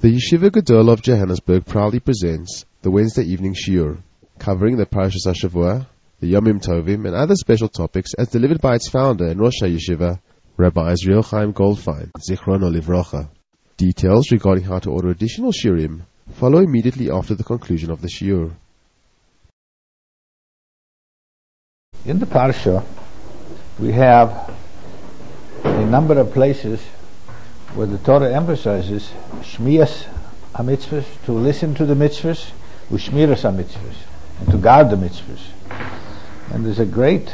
The Yeshiva Gedol of Johannesburg proudly presents the Wednesday evening shiur, covering the Parashas HaShavua, the Yomim Tovim, and other special topics as delivered by its founder and Rosh HaYeshiva, Rabbi Israel Chaim Goldfein, Zichrono Livrocha. Details regarding how to order additional shiurim follow immediately after the conclusion of the shiur. In the Parsha, we have a number of places where the Torah emphasizes Shmiyas HaMitzvahs, to listen to the mitzvahs, Ushmiras HaMitzvahs, and to guard the mitzvahs. And there's a great,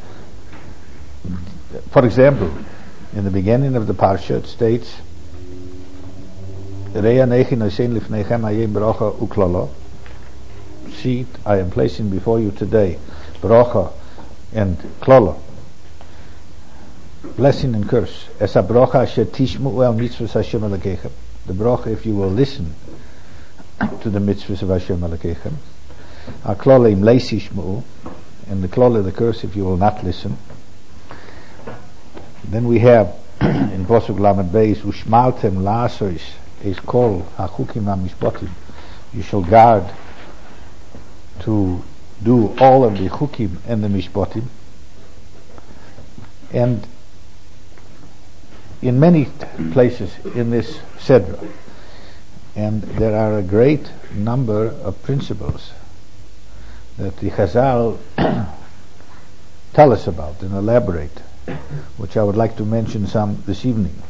for example, in the beginning of the Parsha it states, See, I am placing before you today bracha and klala, blessing and curse. Es ha-bracha asher tishma'u el mitzvahs Hashem Elokechem. The bracha, if you will listen to the mitzvahs of Hashem Elokechem. Ha-klala im leis yishma'u, and the klala, the curse, if you will not listen. Then we have in Posuk Lamed Beis, ushmaltem la'asos es kol ha-chukim ha-mishpatim. You shall guard to do all of the chukim and the mishpatim. And in many places in this Sedra, and there are a great number of principles that the Chazal tell us about and elaborate, which I would like to mention some this evening.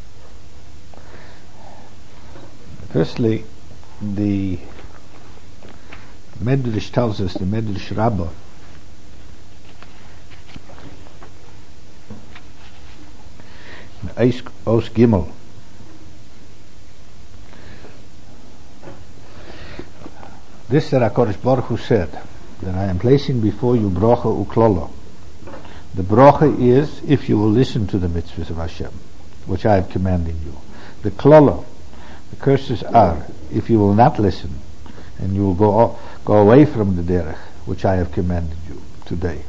Firstly, the Medrash tells us, the Medrash Rabbah, Os Gimel, this that HaKadosh Baruch Hu said, that I am placing before you bracha uklala. The bracha is if you will listen to the mitzvahs of Hashem, which I have commanded you. The klala, the curses are if you will not listen, and you will go away from the derech which I have commanded you today.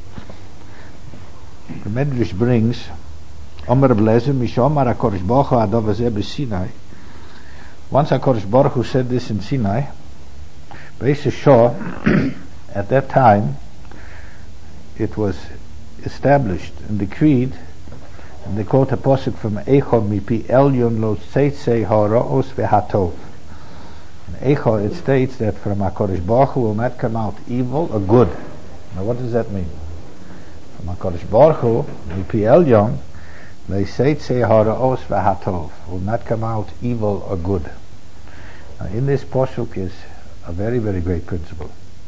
The Medrash brings Omer Blezim Mishomar HaKadosh Baruch Hu Adav Hazeh b'Sinai. Once HaKadosh Baruch Hu said this in Sinai, Beis Shah, at that time it was established and decreed, and they quote a pasuk from Eichot Mipi Elyon Lo Tzeitzei Ha'ra'os Ve'hatov. In Eichot it states that from HaKadosh Baruch Hu will not come out evil or good. Now what does that mean? From HaKadosh Baruch Hu Mipi Elyon Lo Tzeitzei Ha'ra'os Ve'hatov will not come out evil or good. Now in this pasuk is a very, very great principle.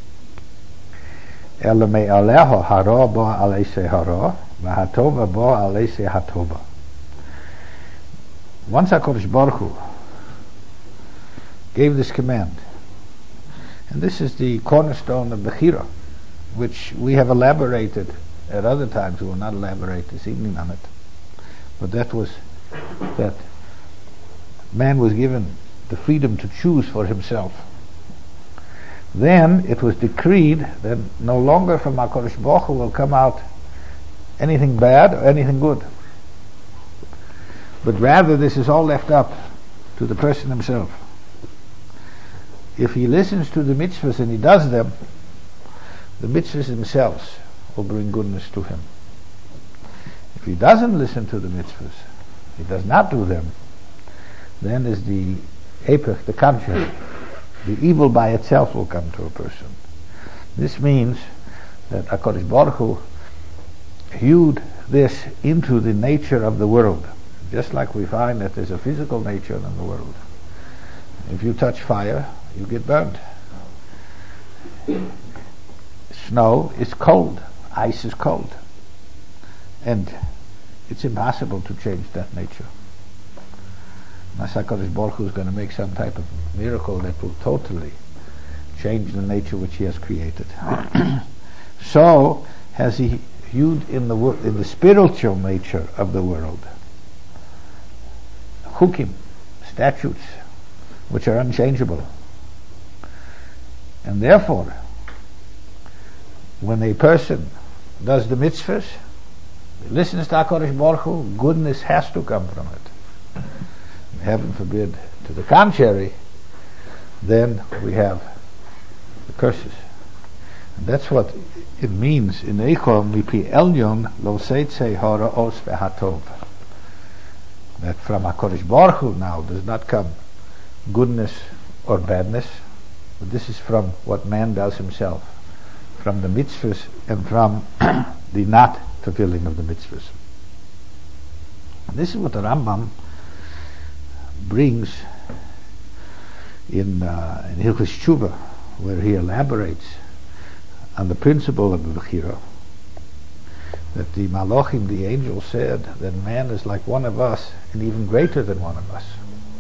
Ela me'aleho hara ba aleisei hara, v'hatova ba aleisei hatova. Once HaKadosh Baruch Hu gave this command, and this is the cornerstone of Bechira, which we have elaborated at other times. We will not elaborate this evening on it, but that was that man was given the freedom to choose for himself. Then it was decreed that no longer from HaKadosh Baruch Hu will come out anything bad or anything good, but rather this is all left up to the person himself. If he listens to the mitzvahs and he does them, the mitzvahs themselves will bring goodness to him. If he doesn't listen to the mitzvahs, he does not do them, then is the hepech, the contrary. The evil by itself will come to a person. This means that HaKadosh Baruch Hu hewed this into the nature of the world, just like we find that there's a physical nature in the world. If you touch fire, you get burned. Snow is cold, ice is cold, and it's impossible to change that nature. Unless HaKadosh Baruch Hu is going to make some type of miracle that will totally change the nature which he has created. So has he hewed in the spiritual nature of the world chukim, statutes, which are unchangeable. And therefore, when a person does the mitzvahs, listens to HaKadosh Baruch Hu, goodness has to come from it. heaven forbid, to the contrary, then we have the curses. And that's what it means in Eichel mipi elyon lo seitze hara os vehatov. That from HaKadosh Baruch Hu now does not come goodness or badness, but this is from what man does himself, from the mitzvahs and from the not fulfilling of the mitzvahs. And this is what the Rambam brings in Hilchos Tshuva, where he elaborates on the principle of the Bechira, that the Malachim, the angels, said that man is like one of us and even greater than one of us,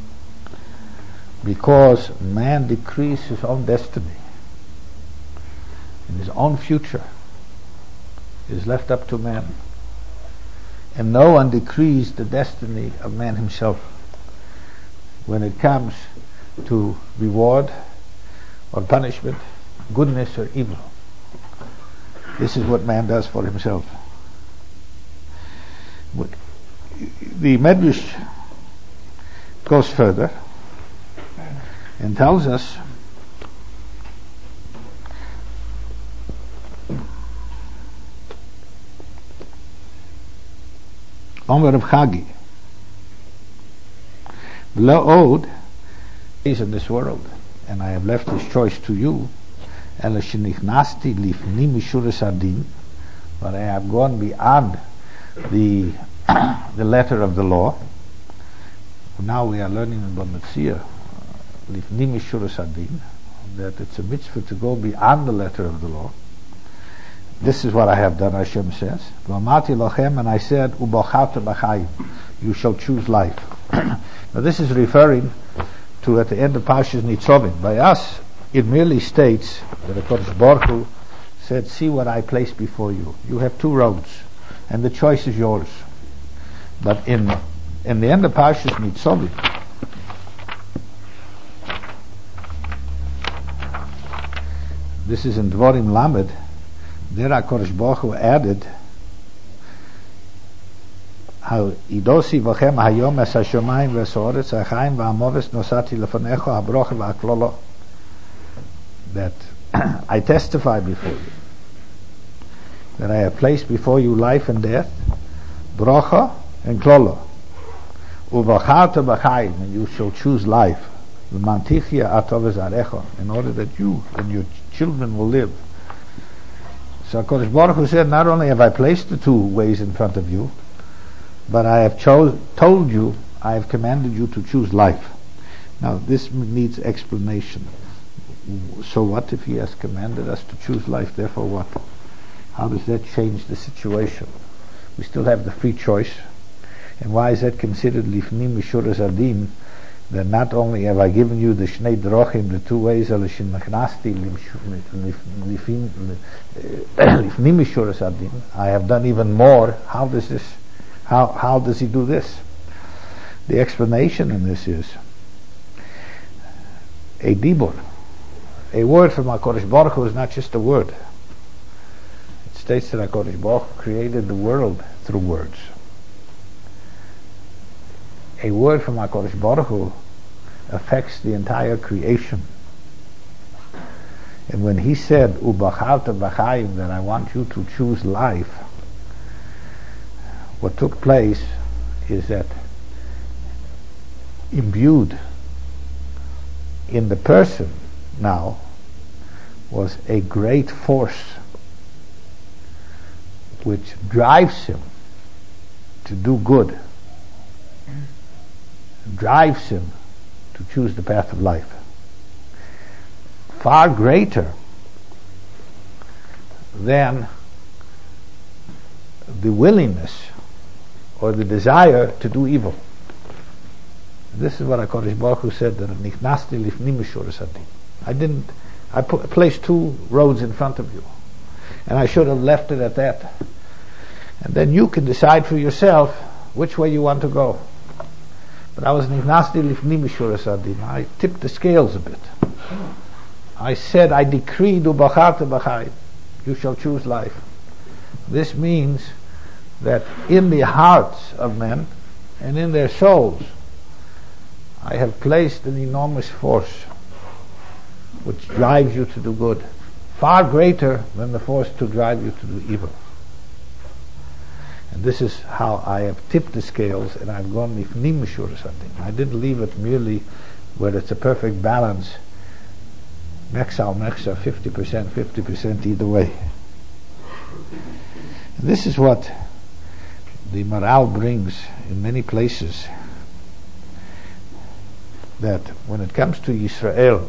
because man decrees his own destiny and his own future is left up to man, and no one decrees the destiny of man himself when it comes to reward or punishment, goodness or evil. This is what man does for himself. The Medrash goes further and tells us Omer of Chagi, La'od is in this world, and I have left this choice to you, Ela shenichnasti lifnim mishuras adin, but I have gone beyond the letter of the law. Now we are learning in Bamitzia, lifnim mishuras adin, that it's a mitzvah to go beyond the letter of the law. This is what I have done, Hashem says. V'amati lochem, and I said, Ubochavta b'chayim, you shall choose life. Now this is referring to at the end of Parshas Nitzavim. By us, it merely states that HaKadosh Baruch Hu said, see what I placed before you. You have two roads, and the choice is yours. But in the end of Parshas Nitzavim, this is in Dvarim Lamed, there HaKadosh Baruch Hu added, how idosi v'chem hayom es hashomayim v'soretz ha'chaim v'amoves nosati lefanecho habrocha v'aklolo, that I testify before you that I have placed before you life and death, brocha and klolo, uvacharta b'chayim, and you shall choose life, v'mantichia atov ezarecha, in order that you and your children will live. So HaKadosh Baruch Hu said, not only have I placed the two ways in front of you, but I have told you, I have commanded you to choose life. Now this needs explanation. So what if he has commanded us to choose life? Therefore what? How does that change the situation? We still have the free choice. And why is that considered lifnim mishuras adin? That not only have I given you the shnei drochim, the two ways, lifnim mishuras adin, I have done even more. How does he do this? The explanation in this is a dibur. A word from HaKadosh Baruch Hu is not just a word. It states that HaKadosh Baruch Hu created the world through words. A word from HaKadosh Baruch Hu affects the entire creation. And when he said, Ubachavta b'chayim, that I want you to choose life, what took place is that imbued in the person now was a great force which drives him to do good, drives him to choose the path of life, far greater than the willingness or the desire to do evil. This is what HaKadosh Baruch Hu said, that Nichnasti lifnim mishuras adin. I placed two roads in front of you, and I should have left it at that. And then you can decide for yourself which way you want to go. But I was Nichnasti lifnim mishuras adin. I tipped the scales a bit. I said, I decreed ubacharta b'chayim, you shall choose life. This means that in the hearts of men and in their souls I have placed an enormous force which drives you to do good, far greater than the force to drive you to do evil. And this is how I have tipped the scales, and I've gone lifnim mishur or something. I didn't leave it merely where it's a perfect balance, mechsa, 50% either way. And this is what the Maral brings in many places, that when it comes to Yisrael,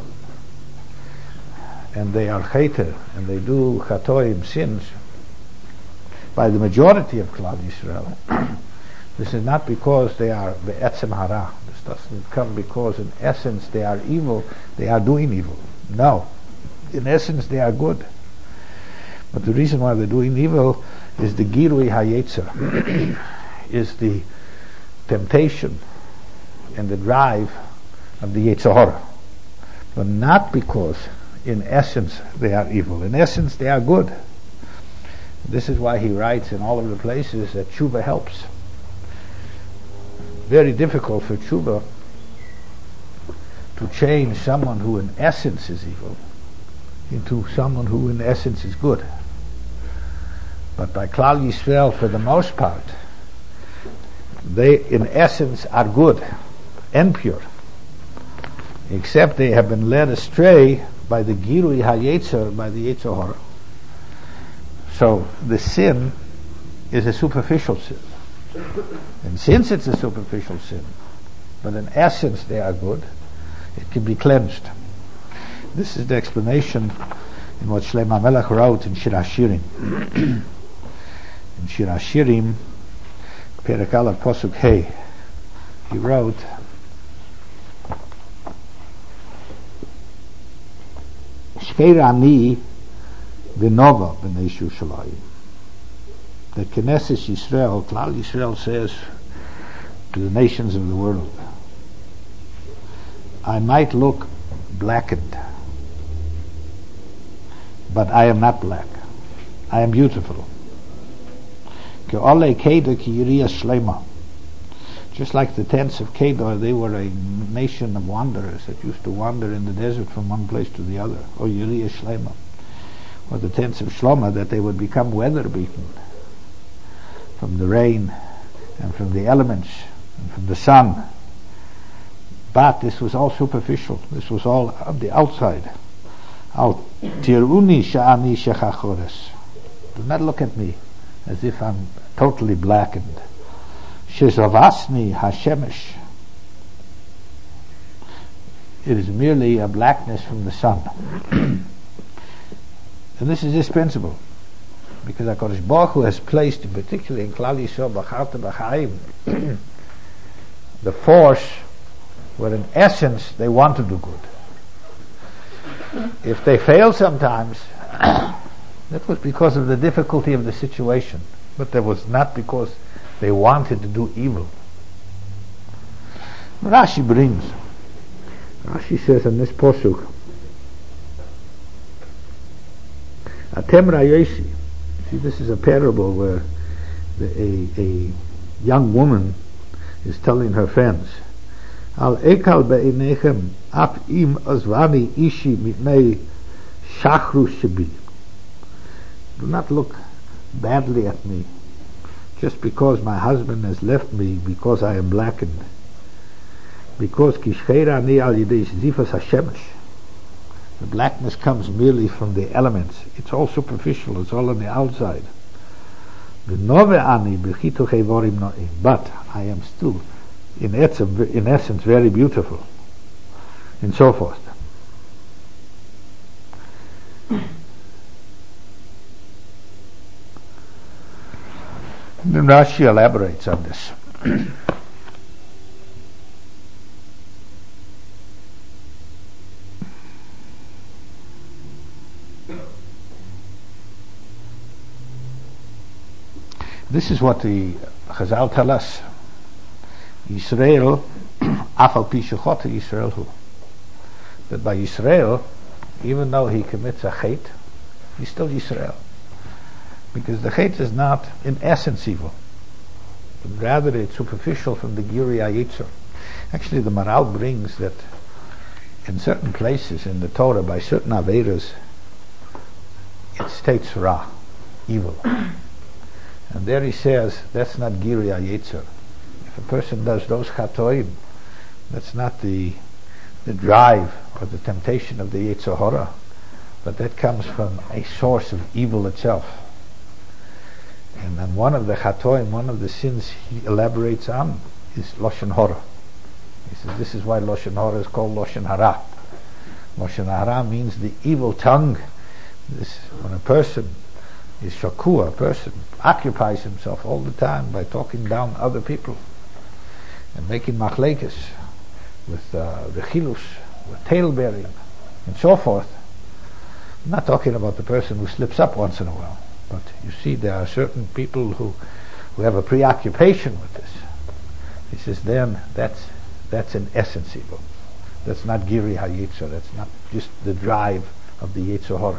and they are chayter, and they do chatoim, sins, by the majority of Klal Yisrael, this is not because they are be'etzem hara. This doesn't come because in essence they are evil, they are doing evil. No. In essence they are good. But the reason why they're doing evil is the girui hayetzer, is the temptation and the drive of the Yetzer Hara. But not because in essence they are evil. In essence they are good. This is why he writes in all of the places that tshuva helps. Very difficult for tshuva to change someone who in essence is evil into someone who in essence is good. But by Klal Yisrael, for the most part, they in essence are good and pure, except they have been led astray by the girui hayetzer, by the Yetzer Hara. So the sin is a superficial sin. And since it's a superficial sin, but in essence they are good, it can be cleansed. This is the explanation in what Shlomo HaMelech wrote in Shir HaShirim. In Shir HaShirim, Perek Aleph Posuk Hey, he wrote, Shkeir Ani V'nova B'nei Yerushalayim. The Knesset Yisrael, Klal Yisrael says to the nations of the world, I might look blackened, but I am not black. I am beautiful. Just like the tents of Kedar, they were a nation of wanderers that used to wander in the desert from one place to the other. Or Yiriyah Shlema. Or the tents of Shloma, that they would become weather beaten from the rain and from the elements and from the sun. But this was all superficial. This was all of the outside. Tiruni sha'ani shechachores. Do not look at me as if I'm totally blackened. Shezavasni hashemesh. It is merely a blackness from the sun. And this is this principle, because HaKadosh Baruch Hu has placed, particularly in Klal Yisrael, B'charta B'chaim, the force where in essence they want to do good. If they fail sometimes, that was because of the difficulty of the situation, but that was not because they wanted to do evil. Rashi says in this posuk, Atem Rayosi. See, this is a parable where a young woman is telling her friends, Al ekal be'inechem af im azvani ishi mitnei shachru shebi. Do not look badly at me just because my husband has left me, because I am blackened. Because kishcheira ani al yidei zifas hashemesh. The blackness comes merely from the elements. It's all superficial. It's all on the outside. But I am still, in essence, very beautiful, and so forth. And then Rashi elaborates on this. This is what the Chazal tell us. Yisrael, afal pi shechota Yisrael hu. That by Yisrael, even though he commits a chet, he's still Yisrael. Because the chet is not in essence evil, but rather it's superficial from the girui hayetzer. Actually, the Maral brings that in certain places in the Torah, by certain Averas, it states Ra, evil. And there he says, that's not Giri HaYetzer. If a person does those Chatoim, that's not the drive or the temptation of the Yetzer Hara, but that comes from a source of evil itself. And then one of the Chatoim, one of the sins he elaborates on is Lashon Hara. He says this is why Lashon Hara is called Lashon Hara. Lashon Hara means the evil tongue. When a person is shakua, a person occupies himself all the time by talking down other people and making machlekes with the chilus, with tail-bearing, and so forth. I'm not talking about the person who slips up once in a while, but you see there are certain people who have a preoccupation with this. He says then that's in essence evil. That's not Giri HaYetzer, that's not just the drive of the Yetzer Hara.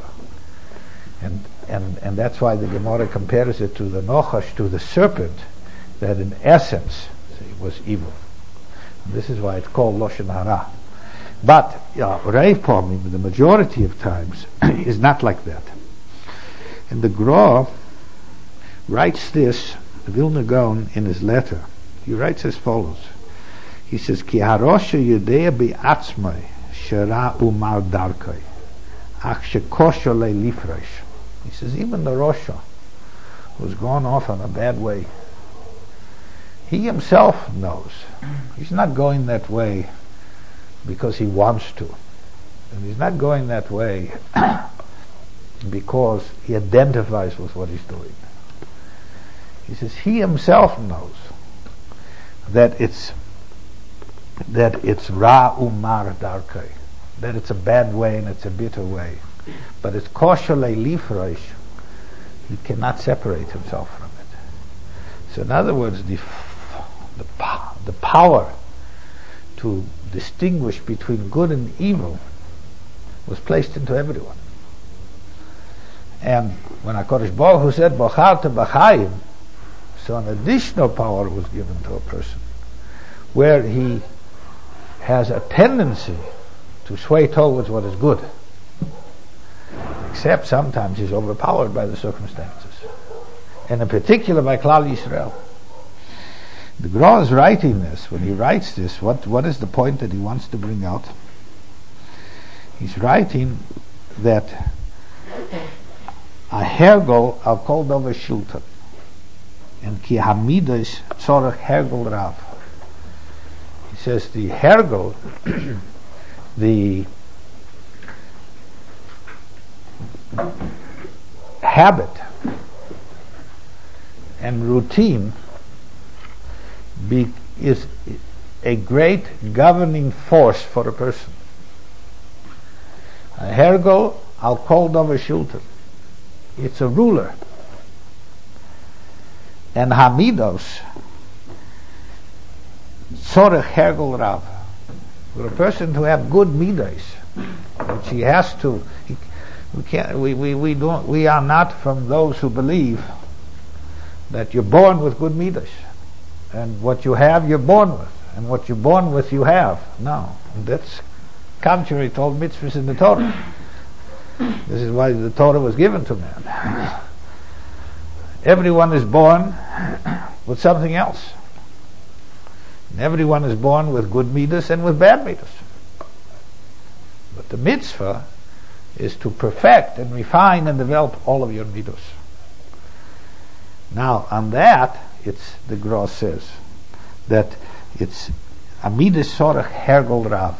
And that's why the Gemara compares it to the Nochash, to the serpent, that in essence was evil. And this is why it's called Lashon Hara. But Reiv Pomim, the majority of times, is not like that. And the Gra writes this, the Vilna Gaon, in his letter. He writes as follows. He says, Ki harosha yudea bi'atzmai shera umar darkai ach shekosha le'lifresh. He says, even the Rosha, who's gone off on a bad way, he himself knows. He's not going that way because he wants to. And he's not going that way because he identifies with what he's doing. He says he himself knows that it's Ra Umar Darkai, that it's a bad way and it's a bitter way. But it's kosher le'lifresh, he cannot separate himself from it. So in other words, the power to distinguish between good and evil was placed into everyone. And when HaKadosh Baruch Hu said Bacharta B'chaim, so an additional power was given to a person, where he has a tendency to sway towards what is good, except sometimes he's overpowered by the circumstances, and in particular by Klal Yisrael. The Gra is writing this. When he writes this, what is the point that he wants to bring out? He's writing that a hergol al kol davar shilton, and ki hamidas tzorach hergol rav. He says the hergol, the habit and routine is a great governing force for a person. A hergol al kol davar shilton, it's a ruler. And hamidos tzorech hergol rav, for a person to have good midas, which he has to. We are not from those who believe that you're born with good midas, and what you have you're born with, and what you're born with you have. No, that's contrary to all mitzvahs in the Torah. This is why the Torah was given to man. Everyone is born with something else. And everyone is born with good midas and with bad midas. But the mitzvah is to perfect and refine and develop all of your midas. Now, on that, the Gra says that it's a midas sorach hergol rav.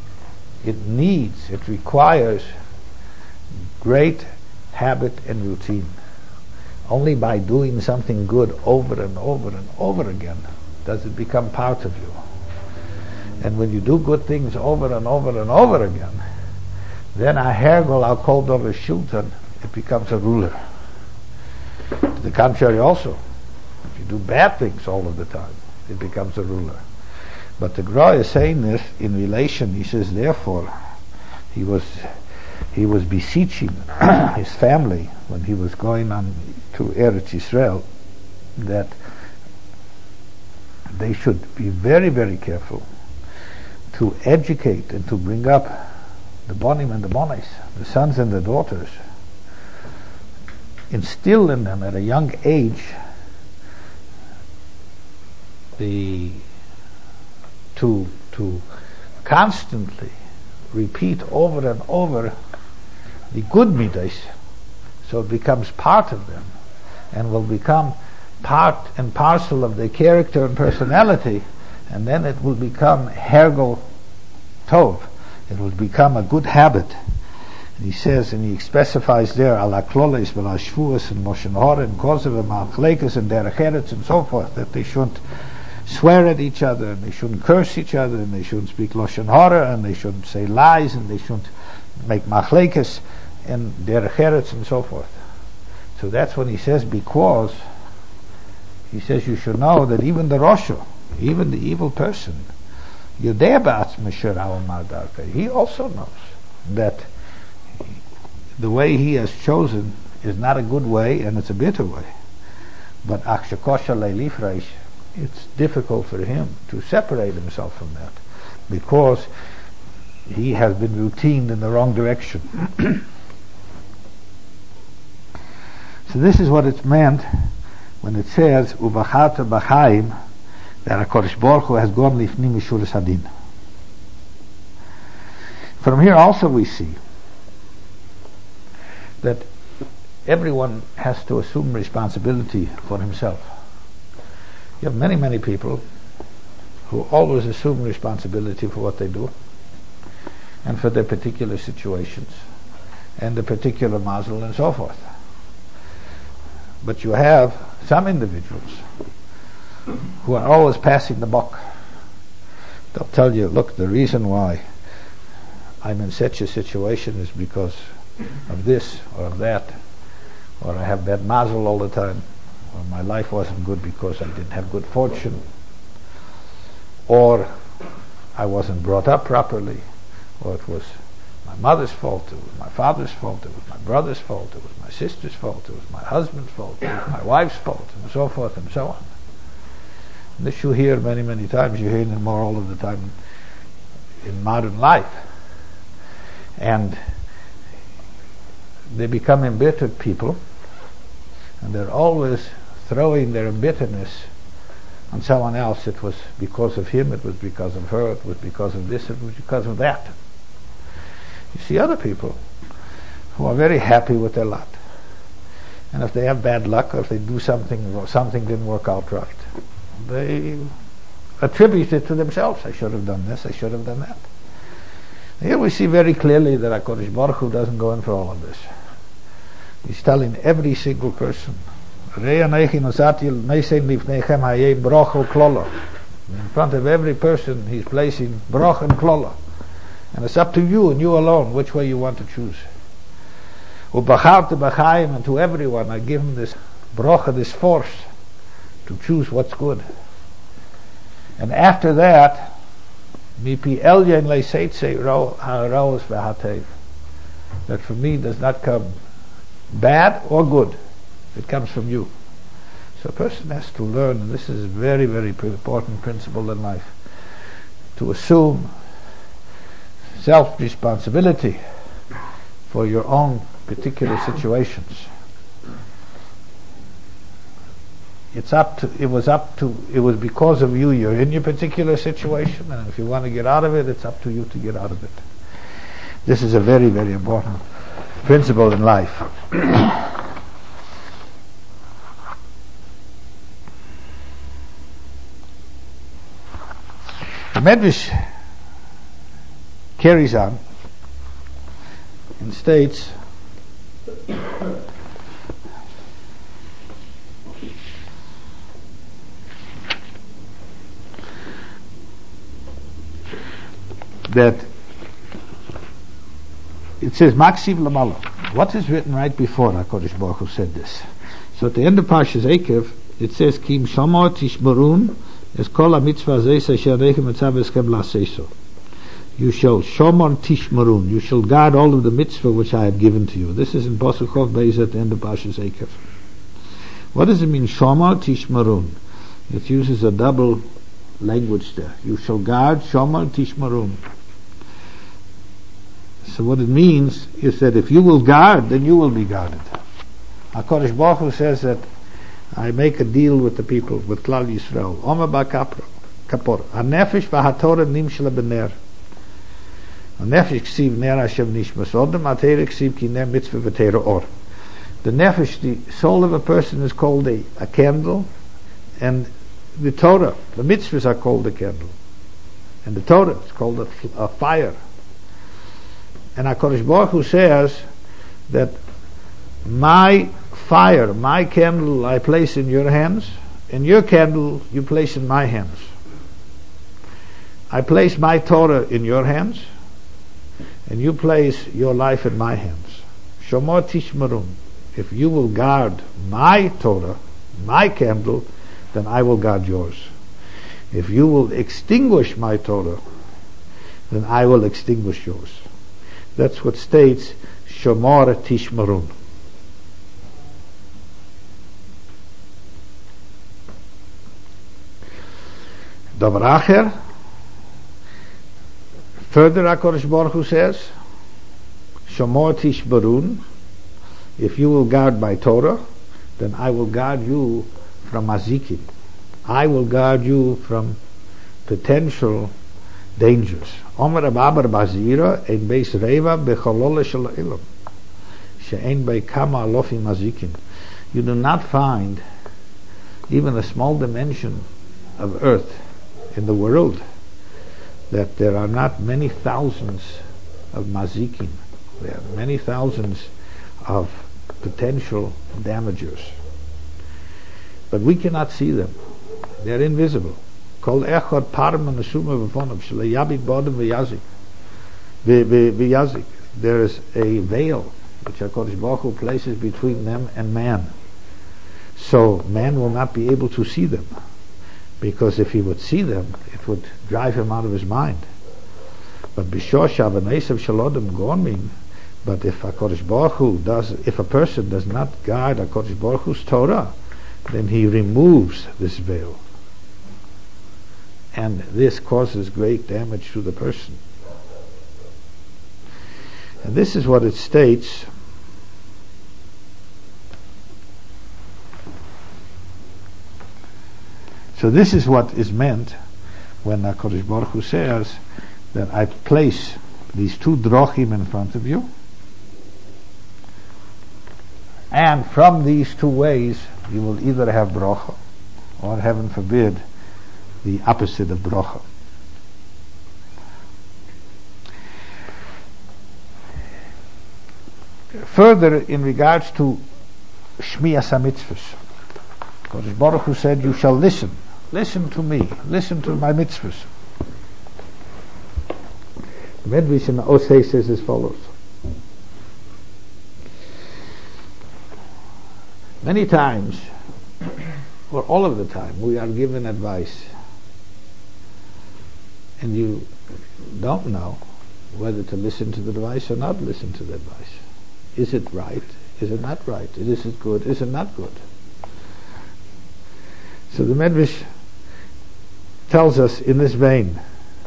It requires great habit and routine. Only by doing something good over and over and over again does it become part of you. And when you do good things over and over and over again, then a hergol al kol davar shilton, it becomes a ruler. To the contrary also, if you do bad things all of the time, it becomes a ruler. But the Gra is saying this in relation. He says, therefore, he was beseeching his family when he was going on to Eretz Yisrael that they should be very, very careful to educate and to bring up the bonim and the bonis, the sons and the daughters, instill in them at a young age to constantly repeat over and over the good midas, so it becomes part of them and will become part and parcel of their character and personality, and then it will become hergel tov. It will become a good habit. And he says, and he specifies there, ala kloles, vel ashvuas, and moshen hor, and kosev, and machlekes, and derech eretz, and so forth, that they shouldn't swear at each other, and they shouldn't curse each other, and they shouldn't speak lashon hara, and they shouldn't say lies, and they shouldn't make machlekes, and derech eretz, and so forth. So that's when he says, because he says you should know that even the Rosha, even the evil person, Yodeh ba'atzmo shirah u'mar darkei, he also knows that the way he has chosen is not a good way, and it's a bitter way. But ach shekosher le'lifreish, it's difficult for him to separate himself from that, because he has been routined in the wrong direction. So this is what it's meant when it says ubachata b'chaim, that HaKadosh Baruch Hu has gone lifnim mishuras hadin. From here also we see that everyone has to assume responsibility for himself. You have many, many people who always assume responsibility for what they do and for their particular situations and the particular mazel and so forth. But you have some individuals who are always passing the buck. They'll tell you, look, the reason why I'm in such a situation is because of this or of that, or I have bad mazel all the time, or my life wasn't good because I didn't have good fortune, or I wasn't brought up properly, or it was my mother's fault, it was my father's fault, it was my brother's fault, it was my sister's fault, it was my husband's fault, it was my wife's fault, and so forth and so on. And this you hear many, many times. You hear it more all of the time in modern life. And they become embittered people, and they're always throwing their bitterness on someone else. It was because of him, it was because of her, it was because of this, it was because of that. You see other people who are very happy with their lot, and if they have bad luck, or if they do something didn't work out right, they attribute it to themselves. I should have done this, I should have done that. Here we see very clearly that HaKadosh Baruch Hu doesn't go in for all of this. He's telling every single person, in front of every person he's placing broch and klola, and it's up to you and you alone which way you want to choose. And to everyone I give him this brocha, this force to choose what's good. And after that, that from me does not come bad or good, it comes from you. So a person has to learn, and this is a very, very important principle in life, to assume self-responsibility for your own particular situations. It was because of you, you're in your particular situation, and if you want to get out of it, it's up to you to get out of it. This is a very, very important principle in life. The Medrash carries on and states that it says Maksiv Lamala. What is written right before HaKadosh Baruch Hu said this? So at the end of Parshas Eikev it says Kim Shama Tishmarun Es Kol HaMitzvah Zeis Asher Rechem Etzav Eskem L'Aseiso. You shall Shomar Tishmarun, you shall guard all of the mitzvah which I have given to you. This is in Pasuk Chof Beis at the end of Parshas Eikev. What does it mean, Shomar Tishmarun? It uses a double language there. You shall guard Shomar Tishmarun. So what it means is that if you will guard, then you will be guarded. HaKadosh Baruch Hu says that I make a deal with the people, with Klal Yisrael. Omer ba kapor. HaNefesh v'haTorah nimshla b'ner. HaNefesh ksiv ner Hashem nishmas odem, HaTorah ksiv ki ner mitzvah v'teira or. The nefesh, the soul of a person, is called a candle, and the Torah, the mitzvahs are called a candle, and the Torah is called a fire. And HaKadosh Baruch Hu says that my fire, my candle I place in your hands, and your candle you place in my hands. I place my Torah in your hands, and you place your life in my hands. Shomor Tishmarun. If you will guard my Torah, my candle, then I will guard yours. If you will extinguish my Torah, then I will extinguish yours. That's what states Shomor Tishmarun. Davar Acher. Further, HaKadosh Baruch Hu says, Shomor Tishmarun. If you will guard my Torah, then I will guard you from mazikin. I will guard you from potential dangers. Omer ababar bazira ein beis reva becholole shel ha'olam she'ein bei kama alofi mazikin. You do not find even a small dimension of earth in the world that there are not many thousands of mazikin. There are many thousands of potential damagers. But we cannot see them. They are invisible. Kol echad parma nesuma v'fonav shalei yabik bodem v'yazik. There is a veil which HaKadosh Baruch Hu places between them and man. So man will not be able to see them, because if he would see them, it would drive him out of his mind. But b'shosha v'neisav shalodem gormin. But if HaKadosh Baruch Hu if a person does not guard HaKadosh Baruch Hu's Torah, then he removes this veil, and this causes great damage to the person. And this is what it states. So this is what is meant when HaKadosh Baruch Hu says that I place these two drochim in front of you, and from these two ways you will either have bracha, or heaven forbid, the opposite of bracha. Further, in regards to Shmiyas HaMitzvahs, Kodesh Baruch Hu said, you shall listen to me, listen to my mitzvahs. The Medrash in the Osei says as follows. Many times, or all of the time, we are given advice, and you don't know whether to listen to the advice or not listen to the advice. Is it right? Is it not right? Is it good? Is it not good? So the Medrash tells us in this vein,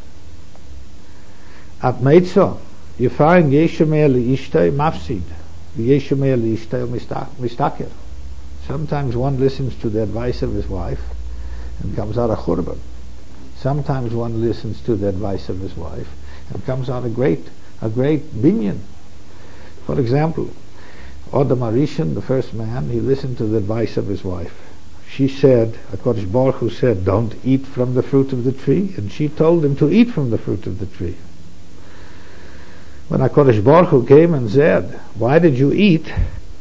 At Meitzo, you find Yeshomei li'ishtay mafsid, Yeshomei li'ishtay mistaker. Sometimes one listens to the advice of his wife and comes out a churban. Sometimes one listens to the advice of his wife and comes out a great binyan. For example, Adam HaRishon, the first man, he listened to the advice of his wife. She said, HaKadosh Baruch Hu said, don't eat from the fruit of the tree, and she told him to eat from the fruit of the tree. When HaKadosh Baruch Hu came and said, why did you eat?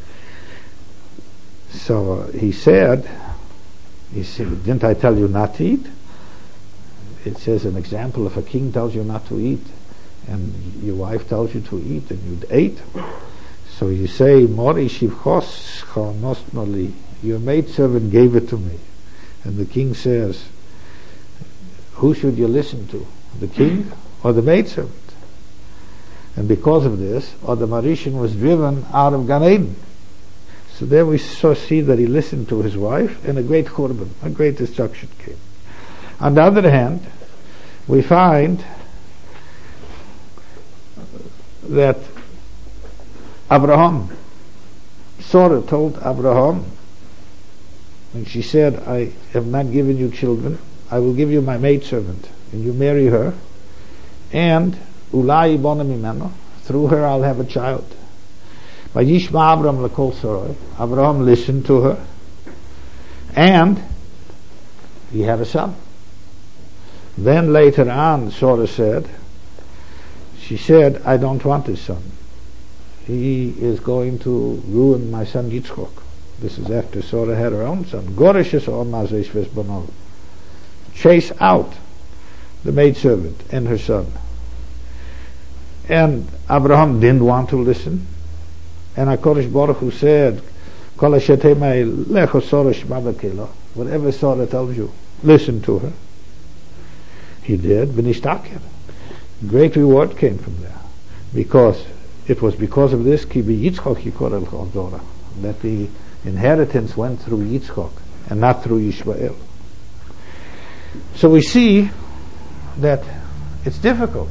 So he said, didn't I tell you not to eat? It says an example, if a king tells you not to eat, and your wife tells you to eat, and you ate. So you say, Mori shivchos nostmali, your maidservant gave it to me. And the king says, who should you listen to? The king or the maidservant? And because of this, Adam HaRishon was driven out of Gan Eden. So there we see that he listened to his wife, and a great churban, a great destruction came. On the other hand, we find that Sarah told Abraham, when she said, I have not given you children, I will give you my maidservant, and you marry her, and ulai bona mimeno, through her I'll have a child. Vayishma Abraham lekol Sarai, Abraham listened to her, and he had a son. Then later on, Sarah said, I don't want this son. He is going to ruin my son Yitzchok. This is after Sarah had her own son. Chase out the maidservant and her son. And Abraham didn't want to listen. And HaKadosh Baruch Hu said, whatever Sarah tells you, listen to her. He did. Great reward came from there. Because it was because of this that the inheritance went through Yitzchok and not through Yishmael. So we see that it's difficult.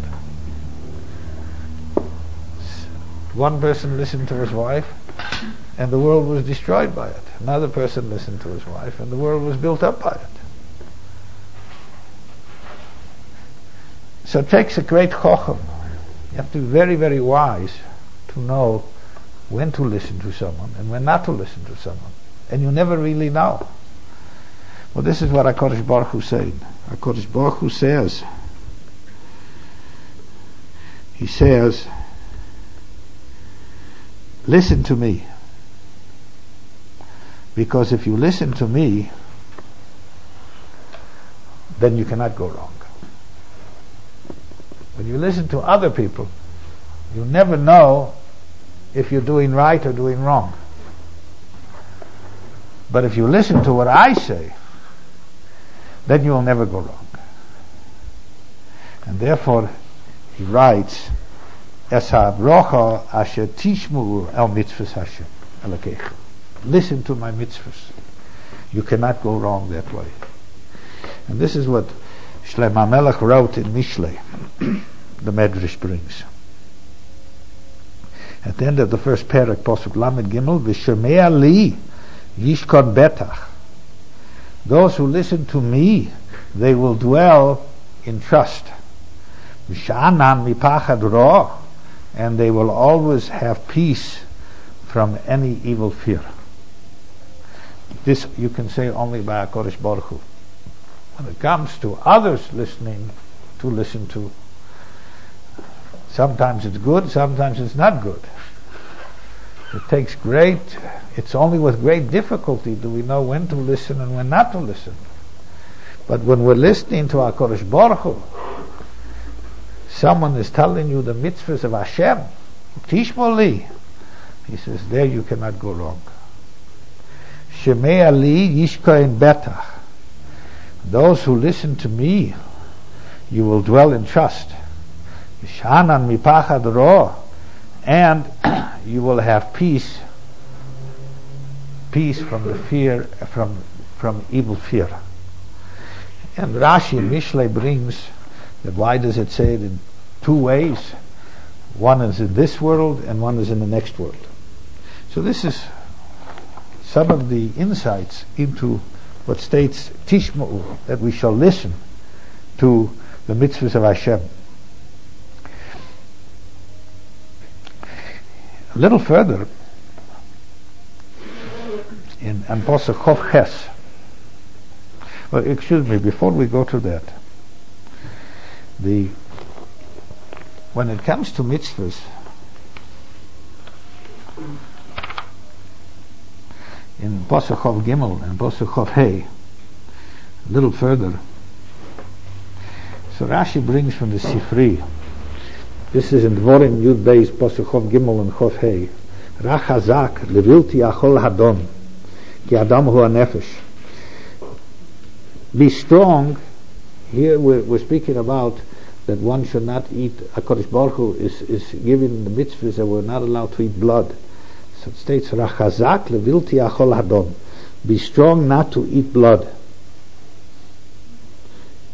One person listened to his wife and the world was destroyed by it. Another person listened to his wife and the world was built up by it. So it takes a great chochem. You have to be very, very wise to know when to listen to someone and when not to listen to someone. And you never really know. Well, this is what HaKadosh Baruch Hu said. HaKadosh Baruch Hu says, he says, listen to me. Because if you listen to me, then you cannot go wrong. When you listen to other people, you never know if you're doing right or doing wrong. But if you listen to what I say, then you will never go wrong. And therefore, he writes, Es ha'brocha asher tishmu el mitzvahs Hashem Elokeichem. Listen to my mitzvahs. You cannot go wrong that way. And this is what Shlomo HaMelech wrote in Mishlei. The Medrash brings. At the end of the first parak, Pasuk Lamed Gimel, V'shemei li yishkon betach. Those who listen to me, they will dwell in trust. V'sha'anan mipachad ra, and they will always have peace from any evil fear. This you can say only by HaKadosh Baruch Hu. When it comes to others listen to, sometimes it's good, sometimes it's not good. It's only with great difficulty do we know when to listen and when not to listen. But when we're listening to HaKadosh Baruch Hu, someone is telling you the mitzvahs of Hashem, Tishmo li, he says, there you cannot go wrong. Shemei li yishkoin betach. Those who listen to me, you will dwell in trust. Shanan mipachad ro, and you will have peace from the fear, from evil fear. And Rashi in Mishlei brings that why does it say it in two ways? One is in this world and one is in the next world. So this is some of the insights into what states Tishma'u, that we shall listen to the mitzvahs of Hashem. A little further, in Pasuk Chof Ches. Well, excuse me, before we go to that, when it comes to mitzvahs, in Pasuk Chof Gimel and Pasuk Chof Hei, a little further, so Rashi brings from the Sifri. This is in Dvorim Yud Beis Pasuk Chof Gimel and Chof Hei. Rach hazak levilti achol hadon ki adam hu hanefesh. Be strong. Here we're speaking about that one should not eat. HaKadosh Baruch Hu is giving the mitzvahs that we're not allowed to eat blood. So it states Rach hazak levilti achol hadon. Be strong not to eat blood.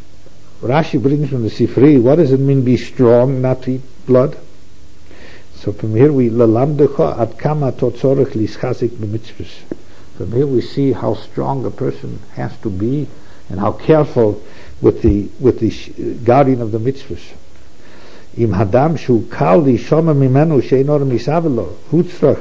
Rashi brings from the Sifri, what does it mean be strong, not to eat blood? So from here we lalamdecha ad kama totzorech lischazik b'mitzvos. From here we see how strong a person has to be and how careful with the guardian of the mitzvahs. Im hadam shu kal lishoma mimenu sheinor misavelo hutzrach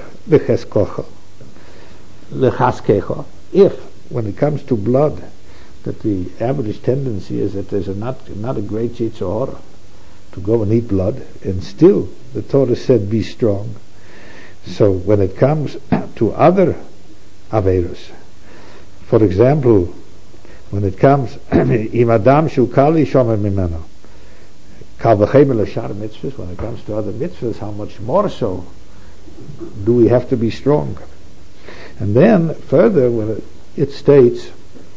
lechaskecha. If, when it comes to blood, that the average tendency is that there's not a great yetzer hara to go and eat blood, and still the Torah said be strong. So when it comes to other averos, for example, when it comes im adam shu kal lishoma mimenu kal v'chemer l'shar mitzvahs, when it comes to other mitzvahs, how much more so do we have to be strong? And then further, when it states,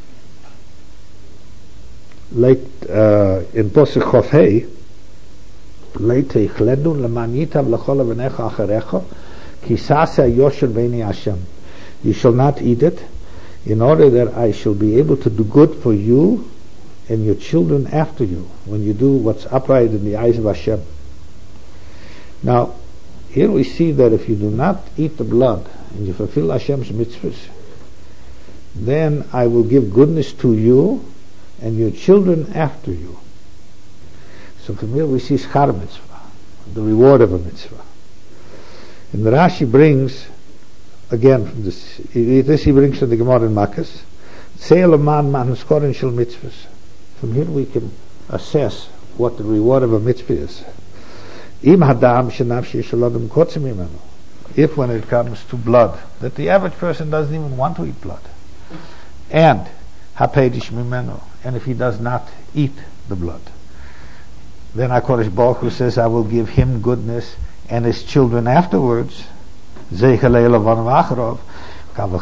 like in Posach Chof Hei, Leitei chledun leman yitav l'chol avenecha acharecha ki saseh yosher b'nei Hashem. You shall not eat it, in order that I shall be able to do good for you and your children after you, when you do what's upright in the eyes of Hashem. Now, here we see that if you do not eat the blood and you fulfill Hashem's mitzvahs, then I will give goodness to you and your children after you. So from here we see schar mitzvah, the reward of a mitzvah. And the Rashi brings, again, from this he brings from the Gemara in Makkas, shel mitzvahs. From here we can assess what the reward of a mitzvah is. If when it comes to blood, that the average person doesn't even want to eat blood, and if he does not eat the blood, then HaKadosh Baruch Hu says, I will give him goodness and his children afterwards. So what about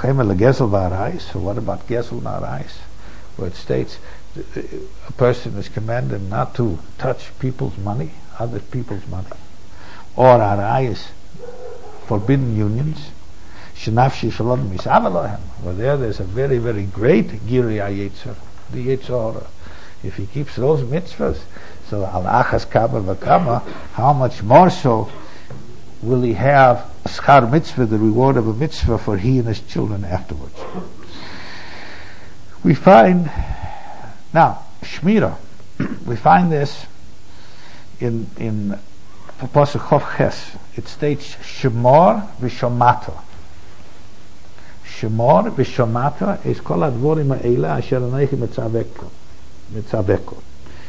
Gesel Na'arayis, where it states a person is commanded not to touch people's money, other people's money, or Arayis, forbidden unions. Well, there's a very, very great Giri HaYetzer, the Yetzer Hara. If he keeps those mitzvahs, so al-achas kama v'kama, how much more so will he have schar mitzvah, the reward of a mitzvah, for he and his children afterwards. We find now Shmira. We find this in Pasuk Chof Ches. It states Shemor v'Shomato. Shemor v'Shomato is kol advorim ha'ela asher anechi mitzaveko.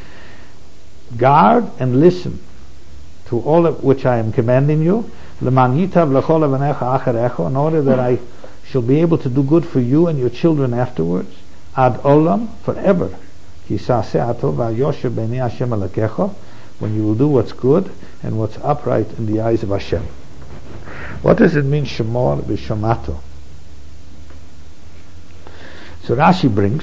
Guard and listen to all of which I am commanding you, leman yitav l'chol avenecha acharecha, in order that I shall be able to do good for you and your children afterwards, ad olam, forever. Ki saseh atov v'yosher b'nei Hashem alakecha, when you will do what's good and what's upright in the eyes of Hashem. What does it mean, Shemor v'Shomato? So Rashi brings,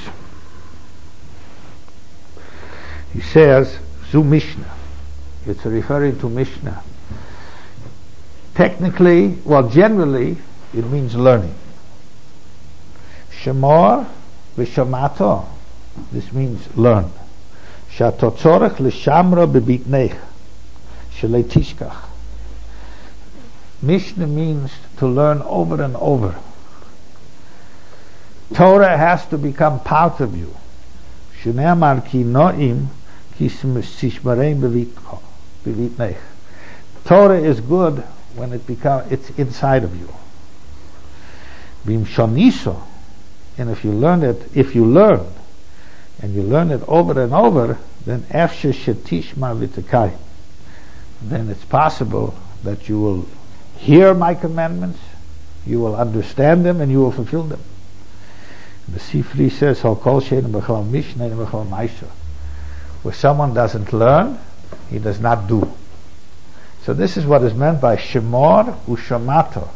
he says, Zu Mishnah. It's referring to Mishnah. Technically, generally, it means learning. Shemor v'Shomato. This means learn. Shatotzorech l'shamra bebitnech shelei tishkach. Mishnah means to learn over and over. Torah has to become part of you. Shneamar ki noim ki sishmarein bevitnech. Torah is good when it's inside of you. Bim shoniso, and if you learn and you learn it over and over, then afshe shetishma v'tekai, then it's possible that you will hear my commandments, you will understand them, and you will fulfill them. The Sifri says, where someone doesn't learn, he does not do. So this is what is meant by Shemor u'Shomato.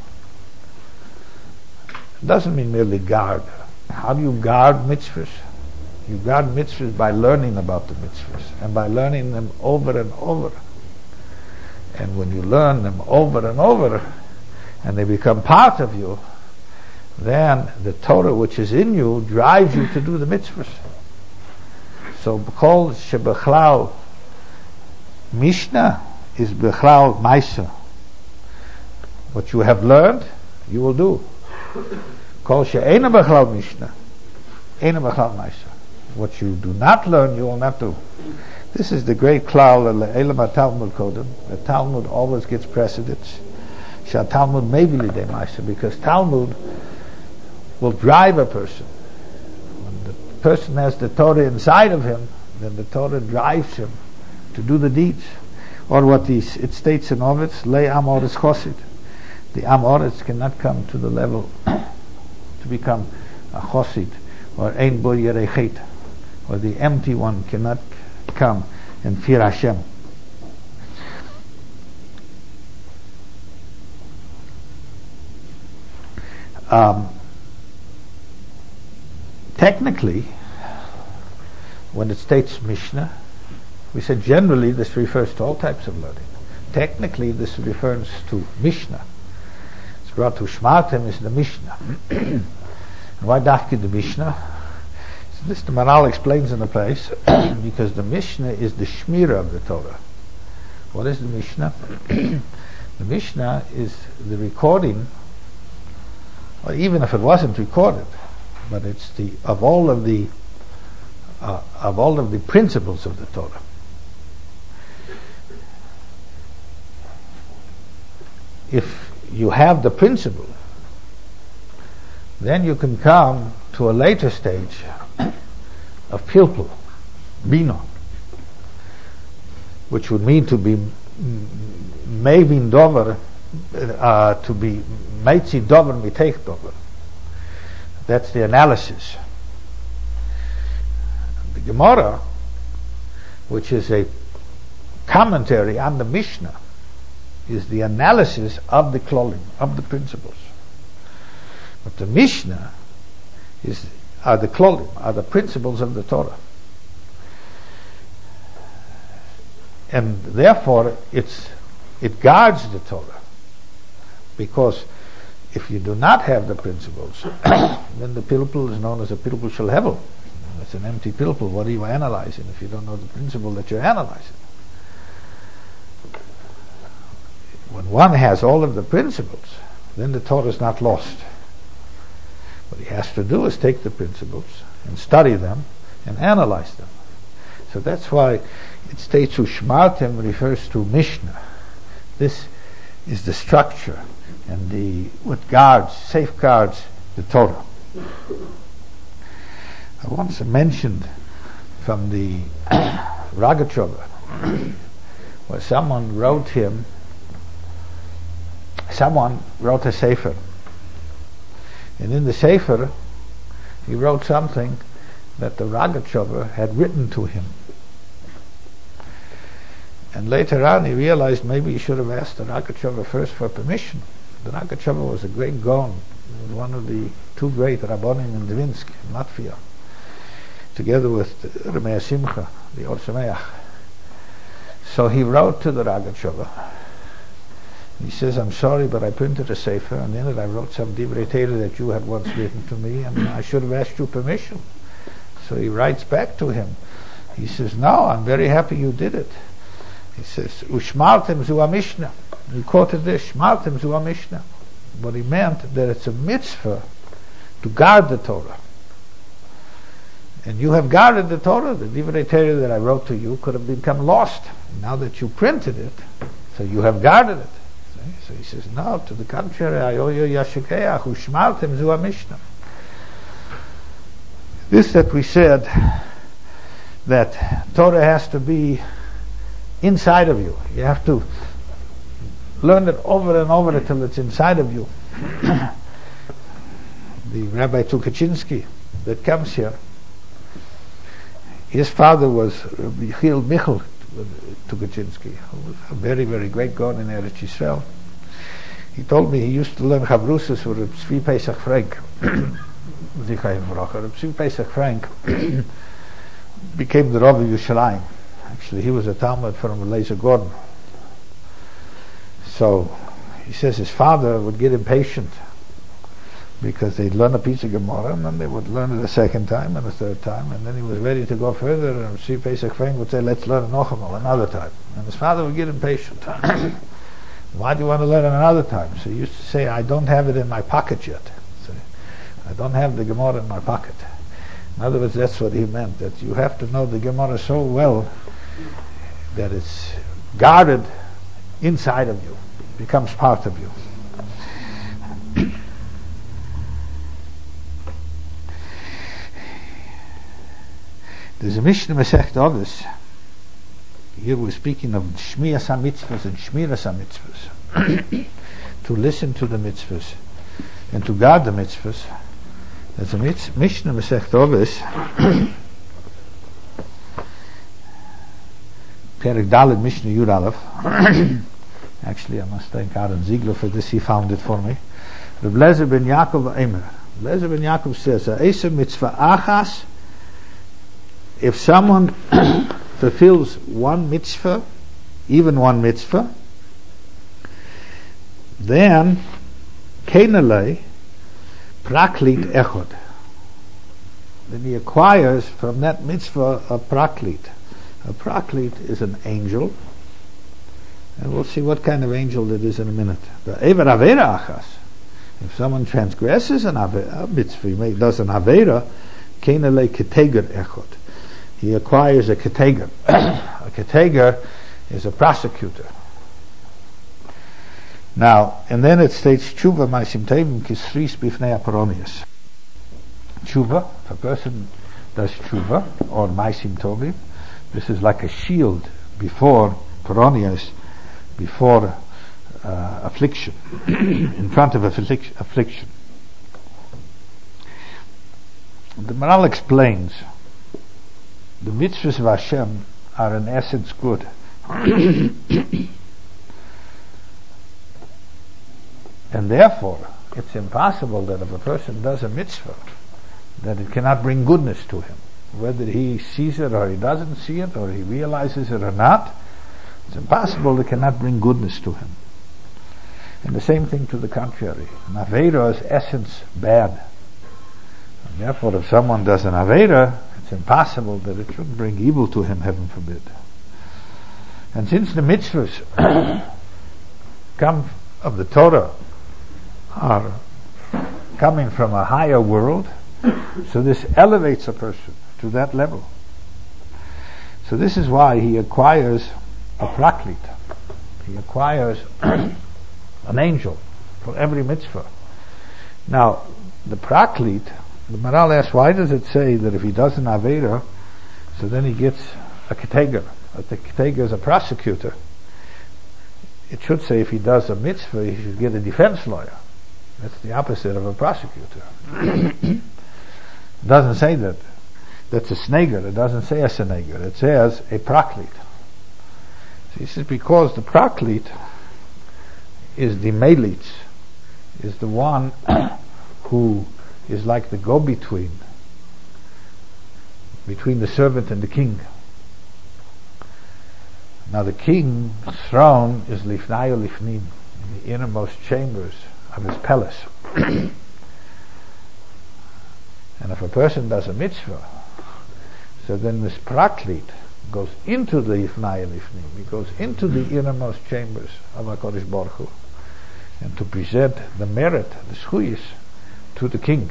It doesn't mean merely guard. How do you guard mitzvahs? You guard mitzvahs by learning about the mitzvahs and by learning them over and over. And when you learn them over and over and they become part of you, then the Torah which is in you drives you to do the mitzvahs. So B'chol Shebechlal Mishnah is Bechlal Maisa. What you have learned, you will do. Kol She'ena Bechlal Mishnah, Ena Bechlal Maisa. What you do not learn, you will not do. This is the great klal Elam Talmud Kodem. The Talmud always gets precedence. Shall Talmud maybe lidei Maisa, because Talmud will drive a person. When the person has the Torah inside of him, then the Torah drives him to do the deeds. Or what it states in Ovetz, Le Am Oretz Chosid. The Am Oretz cannot come to the level to become a Chosid, or Ein Bo Yerei Chet, or the empty one cannot come and fear Hashem. Technically, when it states Mishnah, we said generally this refers to all types of learning. Technically, this refers to Mishnah. It's brought to Shmartem is the Mishnah. And why dafki the Mishnah? So this the Maral explains in the place because the Mishnah is the Shmira of the Torah. What is the Mishnah? The Mishnah is the recording, or even if it wasn't recorded, but it's of all of the principles of the Torah. If you have the principle, then you can come to a later stage of pilpul, bina, which would mean to be mevin dover, to be meitzi dover miteich dover. That's the analysis. The Gemara, which is a commentary on the Mishnah, is the analysis of the klolim, of the principles. But the Mishnah are the klolim, are the principles of the Torah. And therefore it guards the Torah. Because if you do not have the principles, then the pilpul is known as a pilpul shel hevel. It's an empty pilpul. What are you analyzing if you don't know the principle that you're analyzing? When one has all of the principles, then the Torah is not lost. What he has to do is take the principles and study them and analyze them. So that's why it states Ushmartem refers to Mishnah. This is the structure and what guards, safeguards the Torah. I once mentioned from the Rogatchover where someone wrote a sefer, and in the sefer he wrote something that the Rogatchover had written to him, and later on he realized maybe he should have asked the Rogatchover first for permission. The Rogatchover was a great Gaon. He was one of the two great Rabbonim in Dvinsk, in Latvia, together with Rameh Simcha, the Or Sameach. So he wrote to the Rogatchover. He says, I'm sorry, but I printed a sefer, and in it I wrote some divrei Torah that you had once written to me, and I should have asked you permission. So he writes back to him. He says, no, I'm very happy you did it. He says, Ushmartem zu Mishnah. He quoted this, Shmartem zu Mishnah. But he meant that it's a mitzvah to guard the Torah. And you have guarded the Torah. The divrei Torah that I wrote to you could have become lost. Now that you printed it, so you have guarded it. So he says, no, to the contrary, I owe you yashikeach, ushmartem zu Mishnah. This that we said, that Torah has to be inside of you. You have to learn it over and over until it's inside of you. The Rabbi Tukachinsky that comes here, his father was Yechiel Michal Tukachinsky, who was a very, very great God in Eretz Yisrael. He told me he used to learn Chavrusas with Reb Tzvi Pesach Frank. Reb Tzvi Pesach Frank became the Rav of Yerushalayim. Actually, he was a Talmud from Eliezer Gordon. So he says his father would get impatient because they'd learn a piece of Gemara and then they would learn it a second time and a third time, and then he was ready to go further, and Sri Pesach Fein would say, let's learn it noch einmal, another time. And his father would get impatient. Why do you want to learn it another time? So he used to say, I don't have it in my pocket yet. So, I don't have the Gemara in my pocket. In other words, that's what he meant, that you have to know the Gemara so well that it's guarded inside of you, becomes part of you. There's a Mishnah Masechet Avos. Here we're speaking of Shmiyas HaMitzvahs and Shmiras HaMitzvahs. To listen to the mitzvahs and to guard the mitzvahs. There's a Mishnah Masechet Avos, Perek Daled Mishnah Yud Aleph. Actually, I must thank Aaron Ziegler for this. He found it for me. Reb Lezer ben Yaakov Eimer. Lezer ben Yaakov says, "Eisa mitzvah achas." If someone fulfills one mitzvah, even one mitzvah, then kenelei praklit echod. Then he acquires from that mitzvah a praklit. A praklit is an angel, and we'll see what kind of angel it is in a minute. The Ever Avera Achas. If someone transgresses a mitzvah, he does an Avera, kenelei keteger echod. He acquires a keteger. A keteger is a prosecutor. Now, and then it states, Tshuva ma'asim tovim kisris bifnei aparonius. Tshuva, if a person does tshuva, or ma'asim tovim, this is like a shield before paronius, before affliction, in front of affliction. The Maral explains, the mitzvahs of Hashem are in essence good. And therefore, it's impossible that if a person does a mitzvah, that it cannot bring goodness to him. Whether he sees it or he doesn't see it, or he realizes it or not, it's impossible it cannot bring goodness to him. And the same thing to the contrary. An Aveira is essence bad. And therefore, if someone does an Aveira, it's impossible that it should bring evil to him, heaven forbid. And since the mitzvahs come of the Torah are coming from a higher world, so this elevates a person to that level. So this is why he acquires a praklit. He acquires an angel for every mitzvah. Now, the praklit, the Maral asks, why does it say that if he does an Avera, so then he gets a keteger? The keteger is a prosecutor. It should say if he does a mitzvah, he should get a defense lawyer. That's the opposite of a prosecutor. It doesn't say that. That's a sneger. It doesn't say a sneger. It says a praklit. So this is because the praklit is the melitz, is the one who is like the go-between between the servant and the king. Now the king's throne is lifnai lifnim, in the innermost chambers of his palace. And if a person does a mitzvah, so then this praklit goes into the lifnai lifnim, he goes into the innermost chambers of HaKadosh Baruch Hu, and to present the merit, the schuyis, to the king.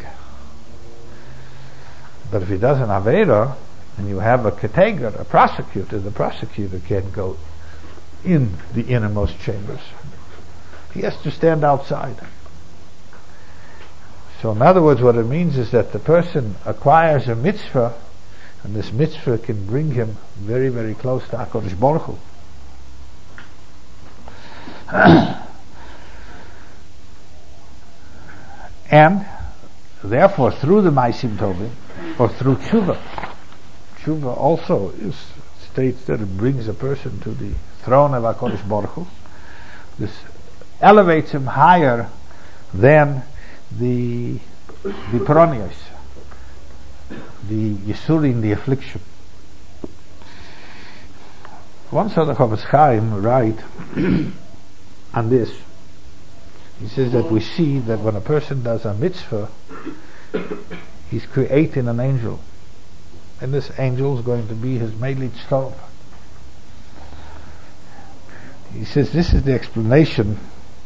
But if he does an Avera, and you have a keteger, a prosecutor, the prosecutor can't go in the innermost chambers. He has to stand outside. So in other words, what it means is that the person acquires a mitzvah, and this mitzvah can bring him very, very close to HaKadosh Baruch Hu. And therefore, through the Ma'asim Tovim, or through tshuva, tshuva also states that it brings a person to the throne of HaKadosh Baruch Hu. This elevates him higher than the paronios, the yisurin, the affliction. Once the Chofetz Chaim write on this, He says that we see that when a person does a mitzvah, he's creating an angel. And this angel is going to be his Meilit Stov. He says this is the explanation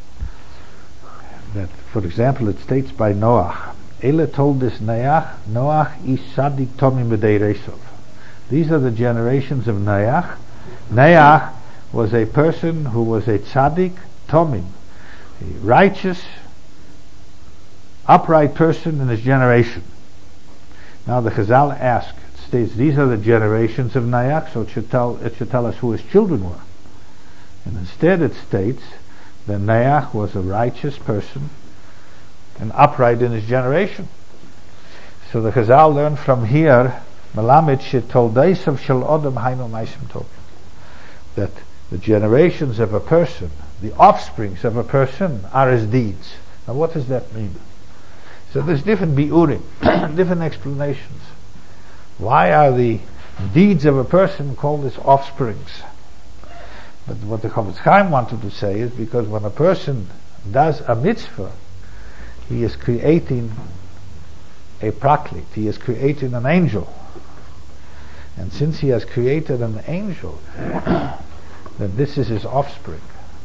that, for example, it states by Noach. Ele told this Noach is Sadik Tomim B'dei Resov. These are the generations of Noach. Noach was a person who was a tzaddik Tomim, a righteous, upright person in his generation. Now the Chazal ask, it states these are the generations of Noach, so it should tell us who his children were. And instead it states that Noach was a righteous person and upright in his generation. So the Chazal learned from here, Melamed shetoldeis shel Adam hainu ma'asim tovim, that the generations of a person, the offsprings of a person, are his deeds. Now what does that mean? So there's different biurim, different explanations. Why are the deeds of a person called his offsprings? But what the Chofetz Chaim wanted to say is because when a person does a mitzvah, he is creating a praklit, he is creating an angel. And since he has created an angel, then this is his offspring.